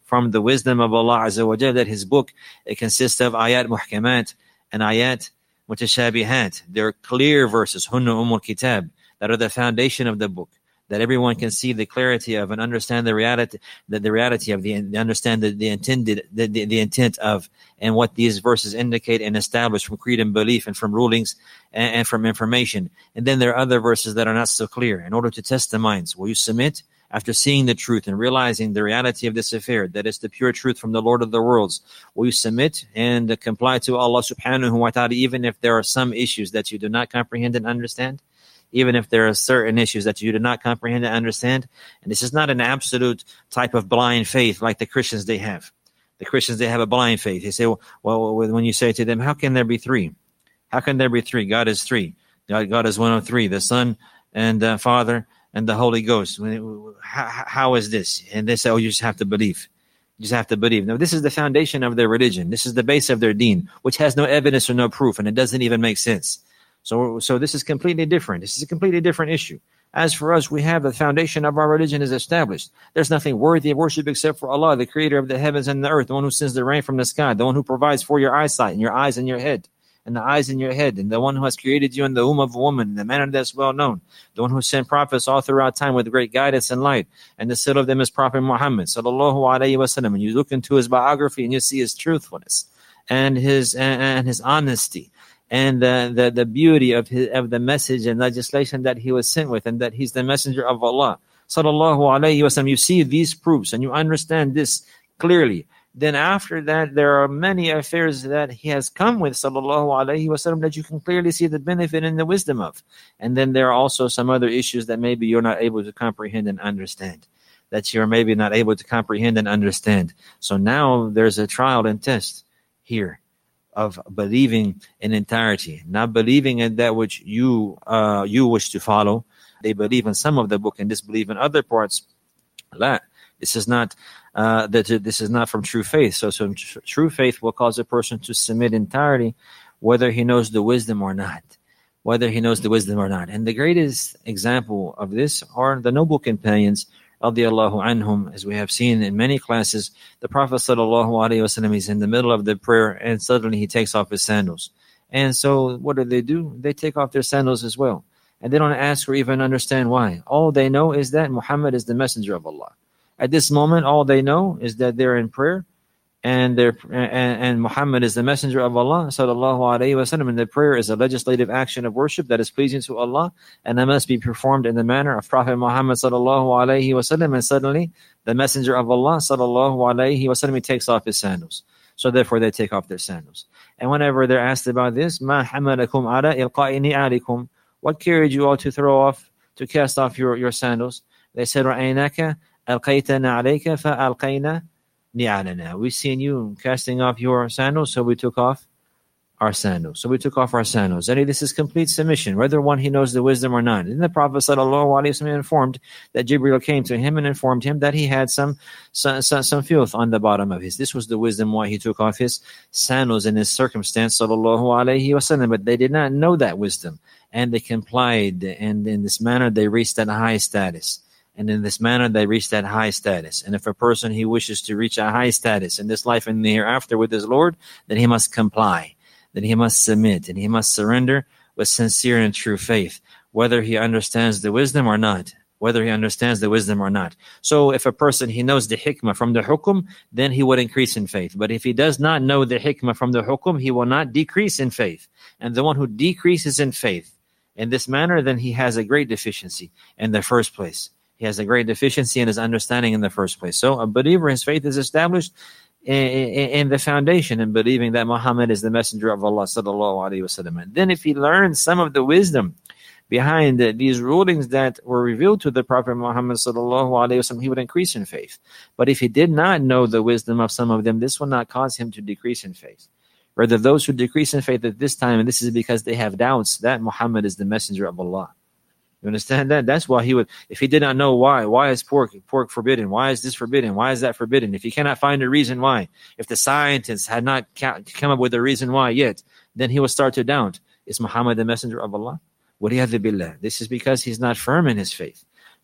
from the wisdom of Allah Azza wa Jalla that His book, it consists of ayat muhkamat and ayat mutashabihat. They're clear verses, hunna umul kitab, that are the foundation of the book, that everyone can see the clarity of and understand the reality, the, the reality of the, understand the, the intended, the, the, the intent of, and what these verses indicate and establish from creed and belief and from rulings and, and from information. And then there are other verses that are not so clear. In order to test the minds, will you submit after seeing the truth and realizing the reality of this affair, that is the pure truth from the Lord of the worlds? Will you submit and uh, comply to Allah subhanahu wa ta'ala, even if there are some issues that you do not comprehend and understand? Even if there are certain issues that you do not comprehend and understand? And this is not an absolute type of blind faith like the Christians they have. The Christians, they have a blind faith. They say, well, well, when you say to them, how can there be three? How can there be three? God is three. God, God is one of three, the Son and the Father and the Holy Ghost. How, how is this? And they say, oh, you just have to believe. You just have to believe. Now, this is the foundation of their religion. This is the base of their deen, which has no evidence or no proof, and it doesn't even make sense. So, so this is completely different. This is a completely different issue. As for us, we have the foundation of our religion is established. There's nothing worthy of worship except for Allah, the creator of the heavens and the earth, the one who sends the rain from the sky, the one who provides for your eyesight and your eyes and your head, and the eyes in your head, and the one who has created you in the womb of a woman in the manner that's well known, the one who sent prophets all throughout time with great guidance and light, and the seal of them is Prophet Muhammad sallallahu alaihi wasallam. And you look into his biography and you see his truthfulness and his and, and his honesty, and the, the, the beauty of his, of the message and legislation that he was sent with, and that he's the messenger of Allah, sallallahu alaihi wasallam. You see these proofs and you understand this clearly. Then after that, there are many affairs that he has come with, sallallahu alaihi wasallam, that you can clearly see the benefit and the wisdom of. And then there are also some other issues that maybe you're not able to comprehend and understand, that you're maybe not able to comprehend and understand. So now there's a trial and test here of believing in entirety, not believing in that which you uh, you wish to follow. They believe in some of the book and disbelieve in other parts. La, this is not uh, that this is not from true faith. So, so tr- true faith will cause a person to submit entirely, whether he knows the wisdom or not, whether he knows the wisdom or not. And the greatest example of this are the noble companions, radiyallahu anhum, as we have seen in many classes. The Prophet sallallahu alaihi wasallam is in the middle of the prayer, and suddenly he takes off his sandals. And so what do they do? They take off their sandals as well. And they don't ask or even understand why. All they know is that Muhammad is the messenger of Allah. At this moment, all they know is that they're in prayer, and they're and, and Muhammad is the messenger of Allah sallallahu alaihi wasallam, and the prayer is a legislative action of worship that is pleasing to Allah, and that must be performed in the manner of Prophet Muhammad sallallahu alaihi wasallam. And suddenly the messenger of Allah sallallahu alaihi wasallam, he takes off his sandals. So therefore they take off their sandals. And whenever they're asked about this, ma hamalakum ala ilqa'i ni'alikum, what carried you all to throw off, to cast off your, your sandals? They said, ra'aynaka alqaytana alayka fa alqayna ni'alana. We've seen you casting off your sandals, so we took off our sandals. So we took off our sandals. And this is complete submission, whether one he knows the wisdom or not. And the Prophet sallallahu alaihi wasallam informed that Jibreel came to him and informed him that he had some, some some filth on the bottom of his. This was the wisdom why he took off his sandals in this circumstance, sallallahu alaihi wasallam. But they did not know that wisdom, and they complied, and in this manner they reached that high status. And in this manner, they reach that high status. And if a person, he wishes to reach a high status in this life and the hereafter with his Lord, then he must comply, then he must submit, and he must surrender with sincere and true faith, whether he understands the wisdom or not, whether he understands the wisdom or not. So if a person, he knows the hikmah from the hukum, then he would increase in faith. But if he does not know the hikmah from the hukum, he will not decrease in faith. And the one who decreases in faith in this manner, then he has a great deficiency in the first place. He has a great deficiency in his understanding in the first place. So a believer, his faith is established in, in, in the foundation, in believing that Muhammad is the messenger of Allah sallallahu alaihi wasallam. And then if he learns some of the wisdom behind the, these rulings that were revealed to the Prophet Muhammad sallallahu alaihi wasallam, he would increase in faith. But if he did not know the wisdom of some of them, this will not cause him to decrease in faith. Rather, those who decrease in faith at this time, and this is because they have doubts that Muhammad is the messenger of Allah. You understand that? That's why he would, if he did not know why, why is pork pork forbidden? Why is this forbidden? Why is that forbidden? If he cannot find a reason why, if the scientists had not come up with a reason why yet, then he will start to doubt, is Muhammad the messenger of Allah? Waliyadhu billah. This is because he's not firm in his faith.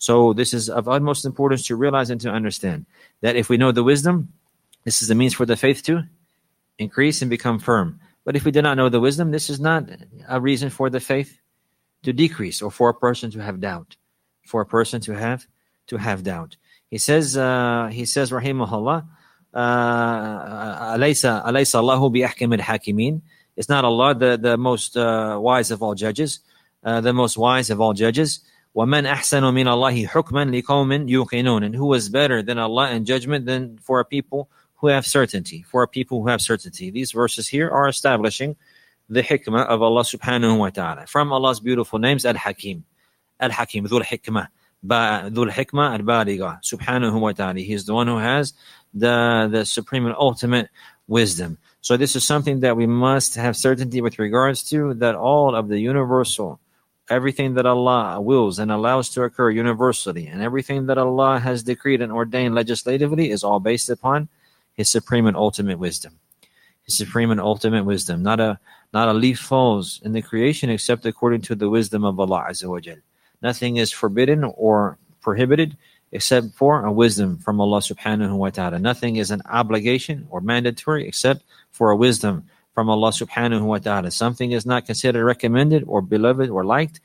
So this is of utmost importance to realize and to understand that if we know the wisdom, this is the means for the faith to increase and become firm. But if we do not know the wisdom, this is not a reason for the faith to decrease or for a person to have doubt. For a person to have to have doubt. He says, uh, he says, rahimahullah, alaysa alaysa Allahu bi ahkamil hakimin. It's not Allah the the most uh, wise of all judges, uh, the most wise of all judges. وَمَنْ أَحْسَنُ مِنَ اللَّهِ حُكْمًا لِقَوْمٍ يُوقِنُونَ. And who is better than Allah in judgment than for a people who have certainty, for a people who have certainty. These verses here are establishing the hikmah of Allah subhanahu wa ta'ala. From Allah's beautiful names, Al-Hakim. Al-Hakim, Dhul Hikmah. Dhul Hikmah Al-Baligha, subhanahu wa ta'ala. He is the one who has the, the supreme and ultimate wisdom. So this is something that we must have certainty with regards to, that all of the universal, everything that Allah wills and allows to occur universally, and everything that Allah has decreed and ordained legislatively is all based upon His supreme and ultimate wisdom. His supreme and ultimate wisdom. Not a not a leaf falls in the creation except according to the wisdom of Allah Azza wa Jal. Nothing is forbidden or prohibited except for a wisdom from Allah subhanahu wa ta'ala. Nothing is an obligation or mandatory except for a wisdom from Allah subhanahu wa ta'ala. Something is not considered recommended or beloved or liked.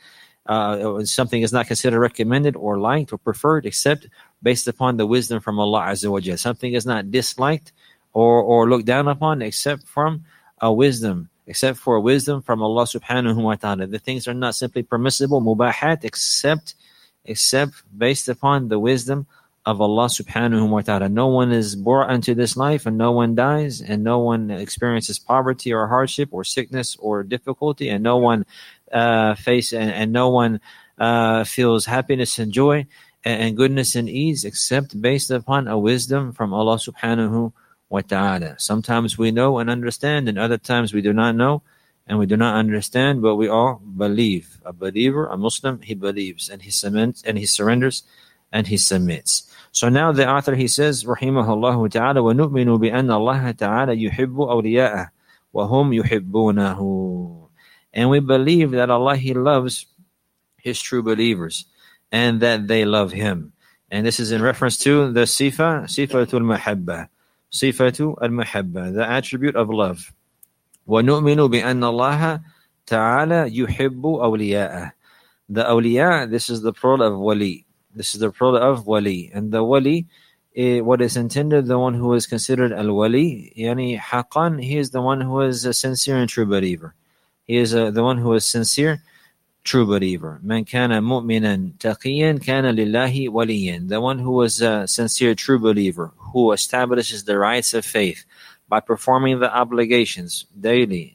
Uh, something is not considered recommended or liked or preferred except based upon the wisdom from Allah Azza wa Jalla. Something is not disliked or, or looked down upon except from a wisdom, except for a wisdom from Allah subhanahu wa ta'ala. The things are not simply permissible, mubahat, except, except based upon the wisdom of Allah subhanahu wa ta'ala. No one is brought into this life and no one dies, and no one experiences poverty or hardship or sickness or difficulty, and no one uh, face and, and no one uh, feels happiness and joy and, and goodness and ease except based upon a wisdom from Allah subhanahu wa ta'ala. Sometimes we know and understand, and other times we do not know and we do not understand, but we all believe. A believer, a Muslim, he believes and he submits and he surrenders and he submits. So now the author, he says, rahimahullah ta'ala, وَنُؤْمِنُ بِأَنَّ اللَّهَ تَعَالَى يُحِبُّ أَوْلِيَاءَهُ وَهُمْ يُحِبُّونَهُ. And we believe that Allah, He loves His true believers and that they love Him. And this is in reference to the sifa, sifatul mahabba, sifatul al-mahabba, the attribute of love. وَنُؤْمِنُ بِأَنَّ اللَّهَ تَعَالَى يُحِبُّ أَوْلِيَاءَهُ. The awliya, this is the plural of wali. This is the plural of wali. And the wali, eh, what is intended, the one who is considered al-wali, yani haqqan, he is the one who is a sincere and true believer. He is uh, the one who is sincere, true believer. Man kana mu'minan taqiyan kana lillahi waliyan. The one who is a sincere, true believer, who establishes the rights of faith by performing the obligations daily,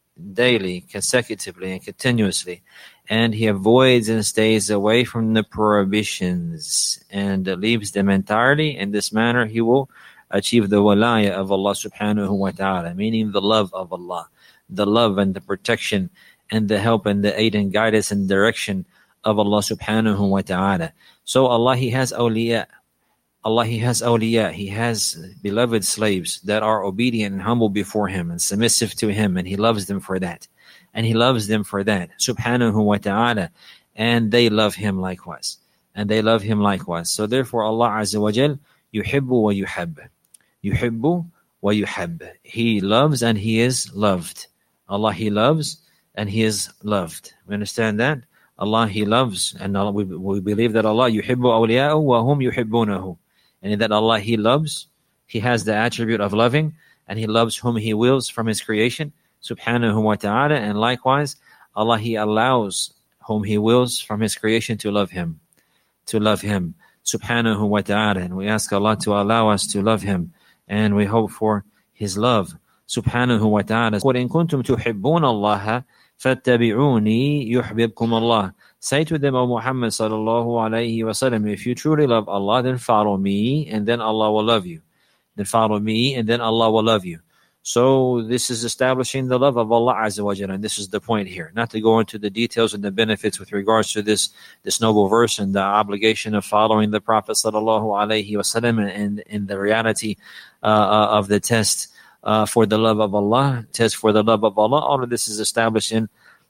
daily, consecutively, and continuously. And he avoids and stays away from the prohibitions and leaves them entirely. In this manner, he will achieve the walaya of Allah subhanahu wa ta'ala, meaning the love of Allah, the love and the protection and the help and the aid and guidance and direction of Allah subhanahu wa ta'ala. So Allah, He has awliya. Allah, He has awliya. He has beloved slaves that are obedient and humble before Him and submissive to Him, and He loves them for that. And He loves them for that, subhanahu wa ta'ala. And they love Him likewise. And they love Him likewise. So therefore Allah Azza wa Jal, yuhibbu wa yuhab. Yuhibbu wa yuhab. He loves and He is loved. Allah, He loves and He is loved. We understand that? Allah, He loves, and Allah, we, we believe that Allah yuhibbu awliya'u wa hum yuhibbunahu. And that Allah, He loves, He has the attribute of loving, and He loves whom He wills from His creation, subhanahu wa ta'ala. And likewise, Allah, He allows whom He wills from His creation to love Him, to love Him, subhanahu wa ta'ala. And we ask Allah to allow us to love Him, and we hope for His love, subhanahu wa ta'ala. وَإِن كُنْتُمْ تُحِبُّونَ اللَّهَ فَاتَّبِعُونِي يُحْبِبْكُمُ اللَّهُ. Say to them, O Muhammad sallallahu alayhi wa sallam, if you truly love Allah, then follow me, and then Allah will love you. Then follow me, and then Allah will love you. So this is establishing the love of Allah Azza wa Jalla, and this is the point here. Not to go into the details and the benefits with regards to this this noble verse and the obligation of following the Prophet sallallahu alayhi wa sallam, and in the reality uh, of the test uh, for the love of Allah, test for the love of Allah. All of this is established in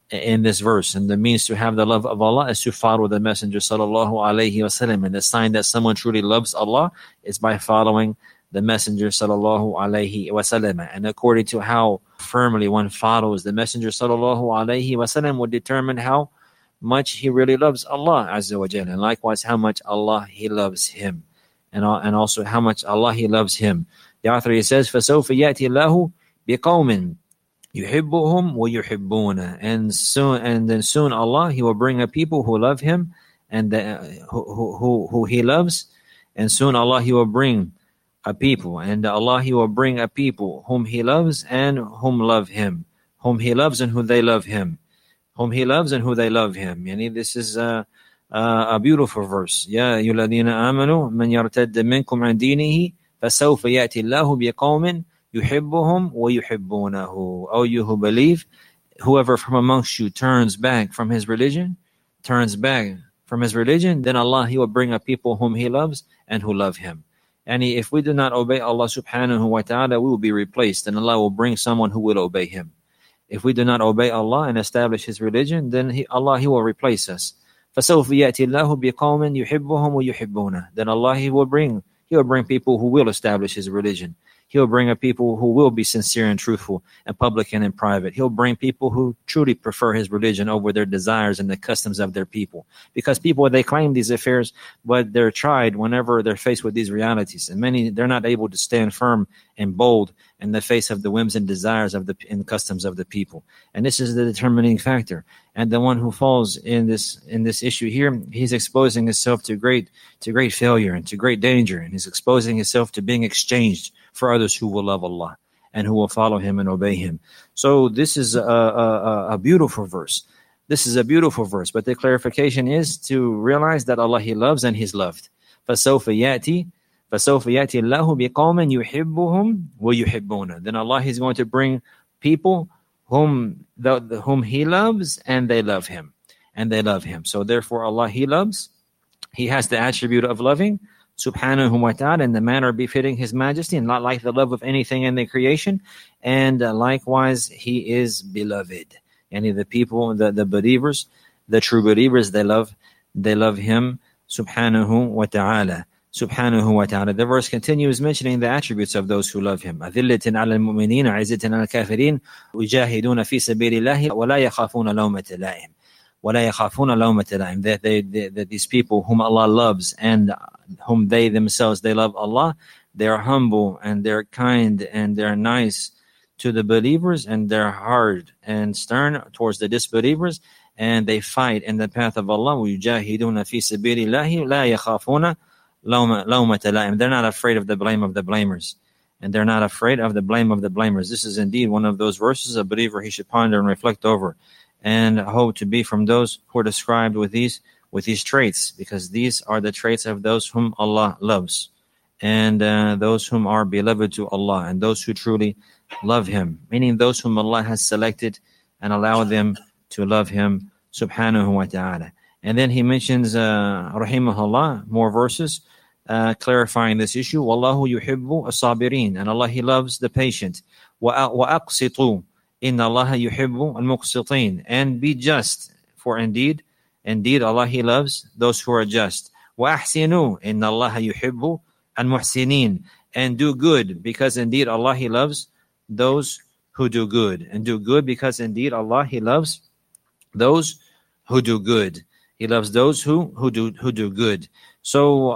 in this verse. And the means to have the love of Allah is to follow the Messenger sallallahu alaihi wasallam. And the sign that someone truly loves Allah is by following the Messenger sallallahu alaihi wasallam. And according to how firmly one follows the Messenger sallallahu alaihi wasallam will determine how much he really loves Allah azza wa jalla, and likewise how much Allah he loves him, and and also how much Allah he loves him. The author he says, فَسَوْفَ يَأْتِي اللَّهُ بِقَوْمٍ يُحِبُّهُمْ وَيُحِبُّونَ, and soon and then soon Allah he will bring a people who love him and the, who, who who he loves, and soon Allah he will bring a people, and Allah he will bring a people whom he loves and whom love him, whom he loves and who they love him, whom he loves and who they love him. Yani this is a, a, a beautiful verse. Ya ayyuhalladhina amanu man yartadda minkum an dinihi fasawfa ya'ti Allahu biqawmin yuhibbuhum wa yuhibbunahu. O you who believe, whoever from amongst you turns back from his religion, turns back from his religion, then Allah he will bring a people whom he loves and who love him. And if we do not obey Allah subhanahu wa ta'ala, we will be replaced, and Allah will bring someone who will obey him. If we do not obey Allah and establish his religion, then he, Allah he will replace us. فَسَوْفَ يَأْتِي اللَّهُ بِقَوْمٍ يُحِبُّهُم وَيُحِبُّونَ. Then Allah he will bring he will bring people who will establish his religion. He'll bring a people who will be sincere and truthful and public and in private. He'll bring people who truly prefer his religion over their desires and the customs of their people. Because people, they claim these affairs, but they're tried whenever they're faced with these realities. And many, they're not able to stand firm and bold in the face of the whims and desires of the and customs of the people. And this is the determining factor. And the one who falls in this in this issue here, he's exposing himself to great to great failure and to great danger. And he's exposing himself to being exchanged for others who will love Allah and who will follow him and obey him. So this is a, a, a beautiful verse. This is a beautiful verse. But the clarification is to realize that Allah he loves and he's loved. فَسَوْفَ يَأْتِي فَسَوْفَ يَأْتِي اللَّهُ بِقَوْمٍ يُحِبُّهُمْ وَيُحِبُّونَ. Then Allah is going to bring people whom the, the, whom he loves and they love him. And they love him. So therefore Allah he loves. He has the attribute of loving, subhanahu wa ta'ala, in the manner befitting his majesty, and not like the love of anything in the creation. And uh, likewise he is beloved. Any of the people, the, the believers, the true believers, they love they love him, subhanahu wa ta'ala. Subhanahu wa ta'ala. The verse continues mentioning the attributes of those who love him. أَذِلَّةٍ عَلَى الْمُؤْمِنِينَ عِزَّةٍ عَلَى الْكَافِرِينَ وَيُجَاهِدُونَ فِي سَبِيلِ اللَّهِ وَلَا يَخَافُونَ لَوْمَةَ لَائِمٍ وَلَا يَخَافُونَ لَوْمَةَ لَائِمٍ. That they, they, that these people whom Allah loves and whom they themselves, they love Allah, they are humble and they're kind and they're nice to the believers, and they're hard and stern towards the disbelievers, and they fight in the path of Allah. وَيُجَاهِدُونَ فِي سَبِيلِ اللَّهِ لَا يَخَافُونَ لَوْمَةَ لَائِمٍ. They're not afraid of the blame of the blamers. And they're not afraid of the blame of the blamers. This is indeed one of those verses a believer he should ponder and reflect over, and hope to be from those who are described with these with these traits, because these are the traits of those whom Allah loves, and uh, those whom are beloved to Allah, and those who truly love him, meaning those whom Allah has selected and allowed them to love him, subhanahu wa ta'ala. And then he mentions, uh, rahimahullah, more verses uh, clarifying this issue. Wallahu yuhibbu as-sabirin, and Allah he loves the patient. Wa aqsitu, inna Allah yuhibbu al-muqsitin, and be just, for indeed Indeed, Allah he loves those who are just. وَأَحْسِنُوا إِنَّ اللَّهَ يُحِبُّ الْمُحْسِنِينَ. And do good, because indeed Allah he loves those who do good. And do good, because indeed Allah he loves those who do good. He loves those who, who do who do good. So uh,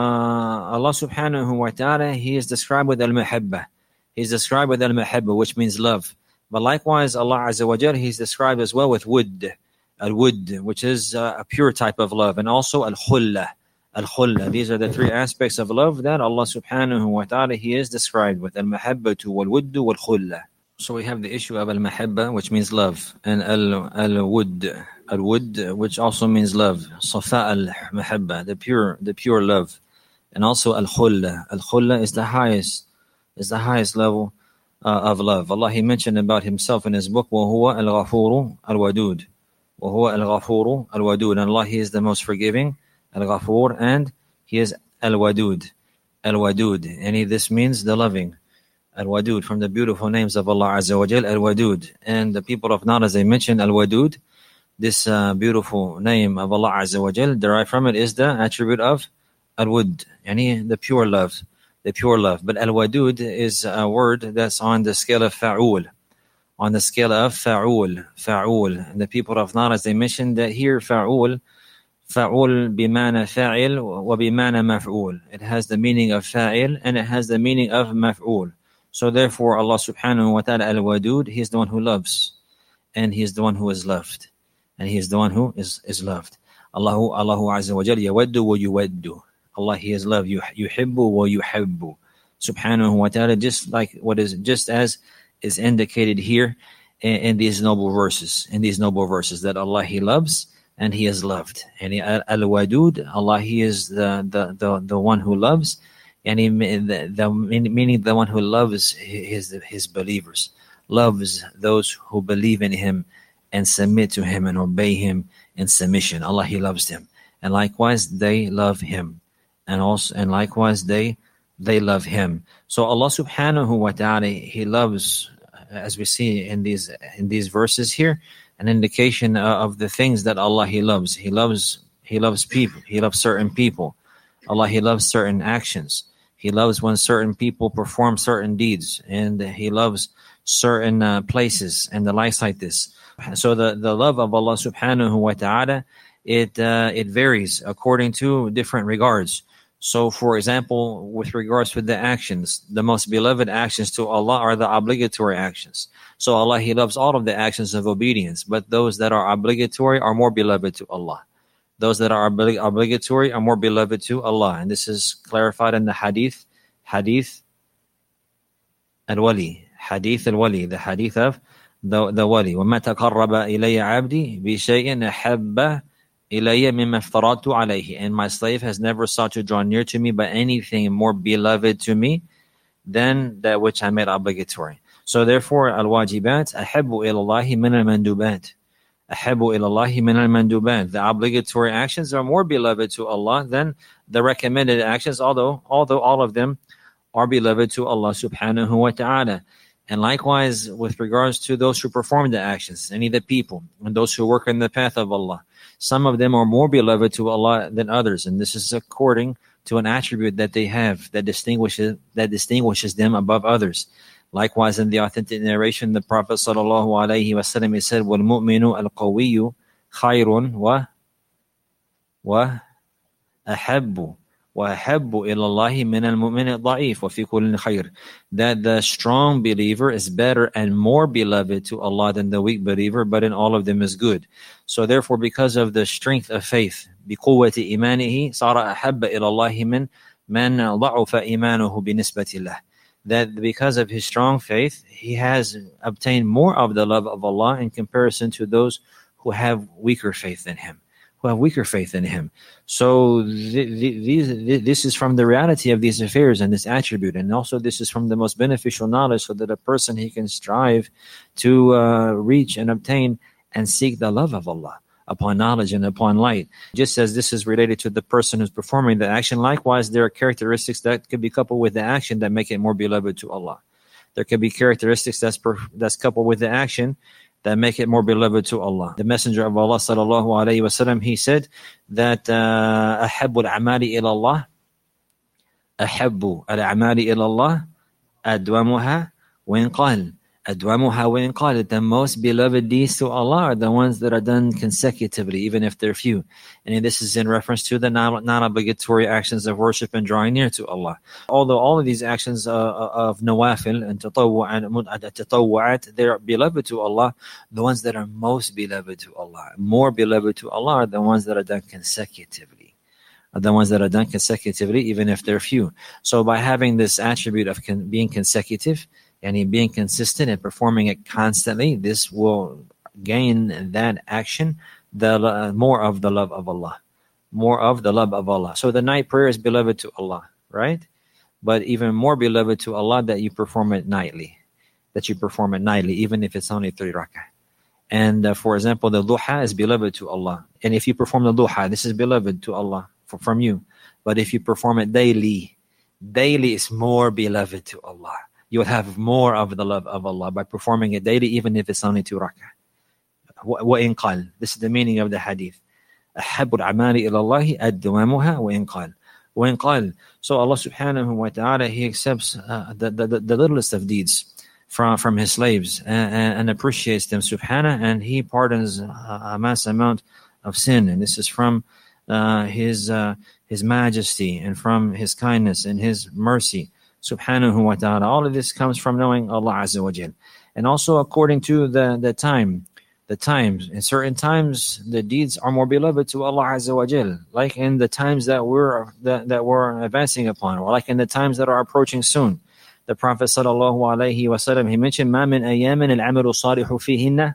Allah subhanahu wa ta'ala, he is described with al-mahabba. He is described with al-mahabba, which means love. But likewise, Allah azza wa jalla, he is described as well with wudd. Al-Wudd, which is uh, a pure type of love, and also Al-Khulla. Al-Khulla. These are the three aspects of love that Allah subhanahu wa ta'ala, he is described with. Al-Mahabbatu wal-Wuddu wal-Khulla. So we have the issue of Al-Mahabba, which means love, and Al-Wudd, Al-Wudd, which also means love. Safa al-Mahabba, the pure, the pure love. And also Al-Khulla. Al-Khulla is the highest, is the highest level uh, of love. Allah, he mentioned about himself in his book, وَهُوَ الْغَفُورُ الْوَدُودُ. وَهُوَ الْغَفُورُ الْوَدُودُ. And Allah, he is the most forgiving, Al-Ghafur, and he is Al-Wadud, Al-Wadud. And he, this means the loving, Al-Wadud, from the beautiful names of Allah Azza wa Jal, Al-Wadud. And the people of Nad, as they mentioned, Al-Wadud, this uh, beautiful name of Allah Azza wa Jal, derived from it is the attribute of Al-Wud, yani the pure love, the pure love. But Al-Wadud is a word that's on the scale of Fa'ul, on the scale of Fa'ul, Fa'ul. And the people of Nad, as they mentioned that here, Fa'ul, Fa'ul bimana fa'il wa bimana maf'ul. It has the meaning of fa'il and it has the meaning of maf'ul. So therefore, Allah subhanahu wa ta'ala al-Wadud, He is the one who loves, and He is the one who is loved, and He is the one who is, is loved. Allahu Allahu Azza wa Jalla yawaddu wa yuwaddu. Allah, He is love. Yuhibbu wa yuhibbu. Subhanahu wa ta'ala, just like what is, just as is indicated here in, in these noble verses, in these noble verses, that Allah, He loves and He is loved. And he, al-Wadud, Allah, He is the, the, the, the one who loves, and he, the, the, meaning the one who loves his, his believers, loves those who believe in Him and submit to Him and obey Him in submission. Allah, He loves them. And likewise, they love Him. And also, and likewise, they, they love Him. So Allah subhanahu wa ta'ala, He loves, as we see in these, in these verses here, an indication of the things that Allah, He loves. He loves, He loves people. He loves certain people. Allah, He loves certain actions. He loves when certain people perform certain deeds, and He loves certain uh, places and the likes like this. So the, the love of Allah subhanahu wa ta'ala, it, uh, it varies according to different regards. So for example, with regards to the actions, the most beloved actions to Allah are the obligatory actions. So Allah, He loves all of the actions of obedience, but those that are obligatory are more beloved to Allah. Those that are oblig- obligatory are more beloved to Allah. And this is clarified in the hadith, hadith al-wali, hadith al-wali, the hadith of the, the wali. وَمَا تَقَرَّبَ إِلَيَّ عَبْدِي بِشَيْءٍ أَحَبَّ إِلَيَّ مِمَّا افْتَرَضْتُ عَلَيْهِ. And my slave has never sought to draw near to me by anything more beloved to me than that which I made obligatory. So therefore, al-wajibat أَحَبُّ إِلَى اللَّهِ مِنَ الْمَنْدُوبَاتِ. أَحَبُّ إِلَى اللَّهِ مِنَ الْمَنْدُوبَاتِ. The obligatory actions are more beloved to Allah than the recommended actions, although although all of them are beloved to Allah subhanahu wa ta'ala. And likewise, with regards to those who perform the actions, any of the people, and those who work in the path of Allah, some of them are more beloved to Allah than others, and this is according to an attribute that they have that distinguishes that distinguishes them above others. Likewise, in the authentic narration, the Prophet sallallahu alaihi wasallam, he said, "Wal-mu'minu al-qawiyyu khayrun wa wa ahabbu wa ahabbu ila Allahi min al-mu'min al-da'if wa fi kullin khayr." That the strong believer is better and more beloved to Allah than the weak believer, but in all of them is good. So therefore, because of the strength of faith, biquwwati imanihi sara ahabba ila Allahi min man da'ufa imanuhu binisbati lahu. That because of his strong faith, he has obtained more of the love of Allah in comparison to those who have weaker faith than him, who have weaker faith than him. So th- th- these, th- this is from the reality of these affairs and this attribute. And also this is from the most beneficial knowledge, so that a person, he can strive to uh, reach and obtain and seek the love of Allah upon knowledge and upon light. Just as this is related to the person who's performing the action, likewise, there are characteristics that could be coupled with the action that make it more beloved to Allah. There could be characteristics that's per, that's coupled with the action that make it more beloved to Allah. The Messenger of Allah sallallahu alaihi wasallam, he said that أحب الأعمال إلى الله أحب الأعمال إلى الله أدومها وإن قل. أدومها وإن قل. The most beloved deeds to Allah are the ones that are done consecutively, even if they're few. And this is in reference to the non-obligatory actions of worship and drawing near to Allah. Although all of these actions uh, of nawafil and tatawwa'at, they're beloved to Allah, the ones that are most beloved to Allah, more beloved to Allah, are the ones that are done consecutively. Are the ones that are done consecutively, even if they're few. So by having this attribute of con- being consecutive, and in being consistent and performing it constantly, this will gain that action the uh, more of the love of Allah, more of the love of Allah. So the night prayer is beloved to Allah, right? But even more beloved to Allah that you perform it nightly, that you perform it nightly, even if it's only three rak'ah. And uh, for example, the duha is beloved to Allah. And if you perform the duha, this is beloved to Allah for, from you. But if you perform it daily, daily is more beloved to Allah. you will have more of the love of Allah by performing it daily, even if it's only two rak'ah. وَإِنْ قَالْ. This is the meaning of the hadith. أَحَبُّ الْأَعْمَالِ إِلَى اللَّهِ أَدْوَامُهَا وَإِنْ قَالْ. وَإِنْ قَالْ. So Allah subhanahu wa ta'ala, He accepts uh, the, the, the littlest of deeds from, from His slaves and, and appreciates them, subhanahu, and He pardons a mass amount of sin. And this is from uh, His uh, His majesty and from His kindness and His mercy, subhanahu wa ta'ala. All of this comes from knowing Allah Azza wa Jal. And also according to the, the time, the times, in certain times, the deeds are more beloved to Allah Azza wa Jal, like in the times that we're, that, that we're advancing upon, or like in the times that are approaching soon. The Prophet sallallahu alayhi wa sallam, he mentioned, مَا مِنْ أَيَّامٍ الْعَمَلُ الصَّالِحُ فِيهِنَّ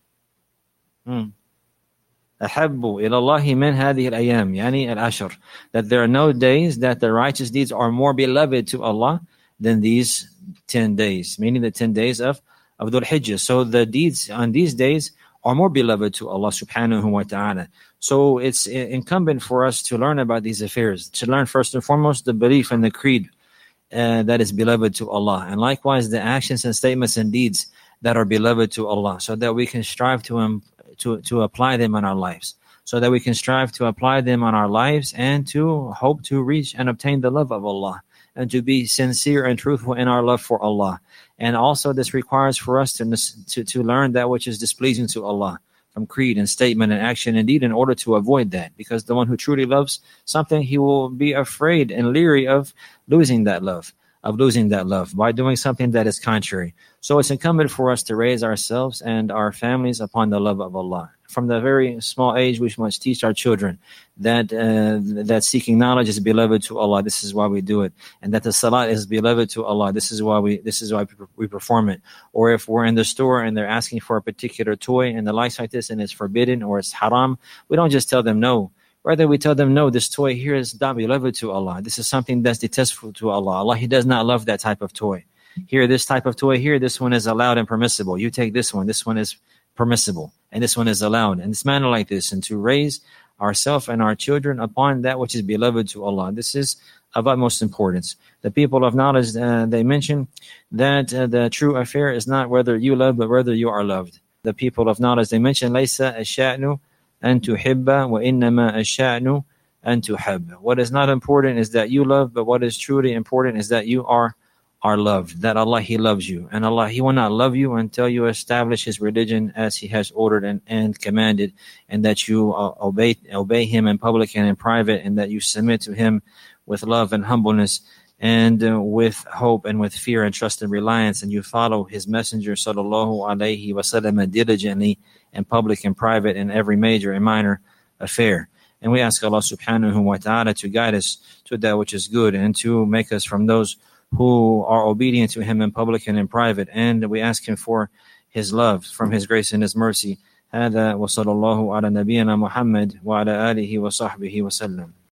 أَحَبُّ إِلَى اللَّهِ مِنْ هَذِهِ الْأَيَّامِ يعني الْعَشْرِ. That there are no days that the righteous deeds are more beloved to Allah than these ten days, meaning the ten days of, of Dhul Hijjah. So the deeds on these days are more beloved to Allah subhanahu wa ta'ala. So it's incumbent for us to learn about these affairs, to learn first and foremost the belief and the creed uh, that is beloved to Allah, and likewise the actions and statements and deeds that are beloved to Allah, so that we can strive to um, to to apply them in our lives, so that we can strive to apply them on our lives and to hope to reach and obtain the love of Allah, and to be sincere and truthful in our love for Allah. And also this requires for us to, to, to learn that which is displeasing to Allah from creed and statement and action and deed, in order to avoid that. Because the one who truly loves something, he will be afraid and leery of losing that love, of losing that love by doing something that is contrary. So it's incumbent for us to raise ourselves and our families upon the love of Allah. From the very small age, we must teach our children that uh, that seeking knowledge is beloved to Allah. This is why we do it, and that the salat is beloved to Allah. This is why we this is why we perform it. Or if we're in the store and they're asking for a particular toy and the likes like this, and it's forbidden or it's haram, we don't just tell them no. Rather, we tell them, no, this toy here is not beloved to Allah. This is something that's detestful to Allah. Allah, He does not love that type of toy. Here, this type of toy here, this one is allowed and permissible. You take this one. This one is permissible, and this one is allowed. And it's manner like this, and to raise ourselves and our children upon that which is beloved to Allah. This is of utmost importance. The people of knowledge, uh, they mention that uh, the true affair is not whether you love, but whether you are loved. The people of knowledge, they mention, لَيْسَ الشَّأْنُ أَن تُحِبَّ وَإِنَّمَا الشَّأْنُ أَن تُحَبَّ. What is not important is that you love, but what is truly important is that you are are loved, that Allah, He loves you. And Allah, He will not love you until you establish His religion as He has ordered and, and commanded, and that you uh, obey obey Him in public and in private, and that you submit to Him with love and humbleness, and uh, with hope and with fear and trust and reliance, and you follow His Messenger sallallahu alaihi wasallam diligently in public and private, in every major and minor affair. And we ask Allah subhanahu wa ta'ala to guide us to that which is good, and to make us from those who are obedient to Him in public and in private. And we ask Him for His love, from His grace and His mercy. هذا وصلى الله على نبينا محمد وعلى آله وصحبه وسلم.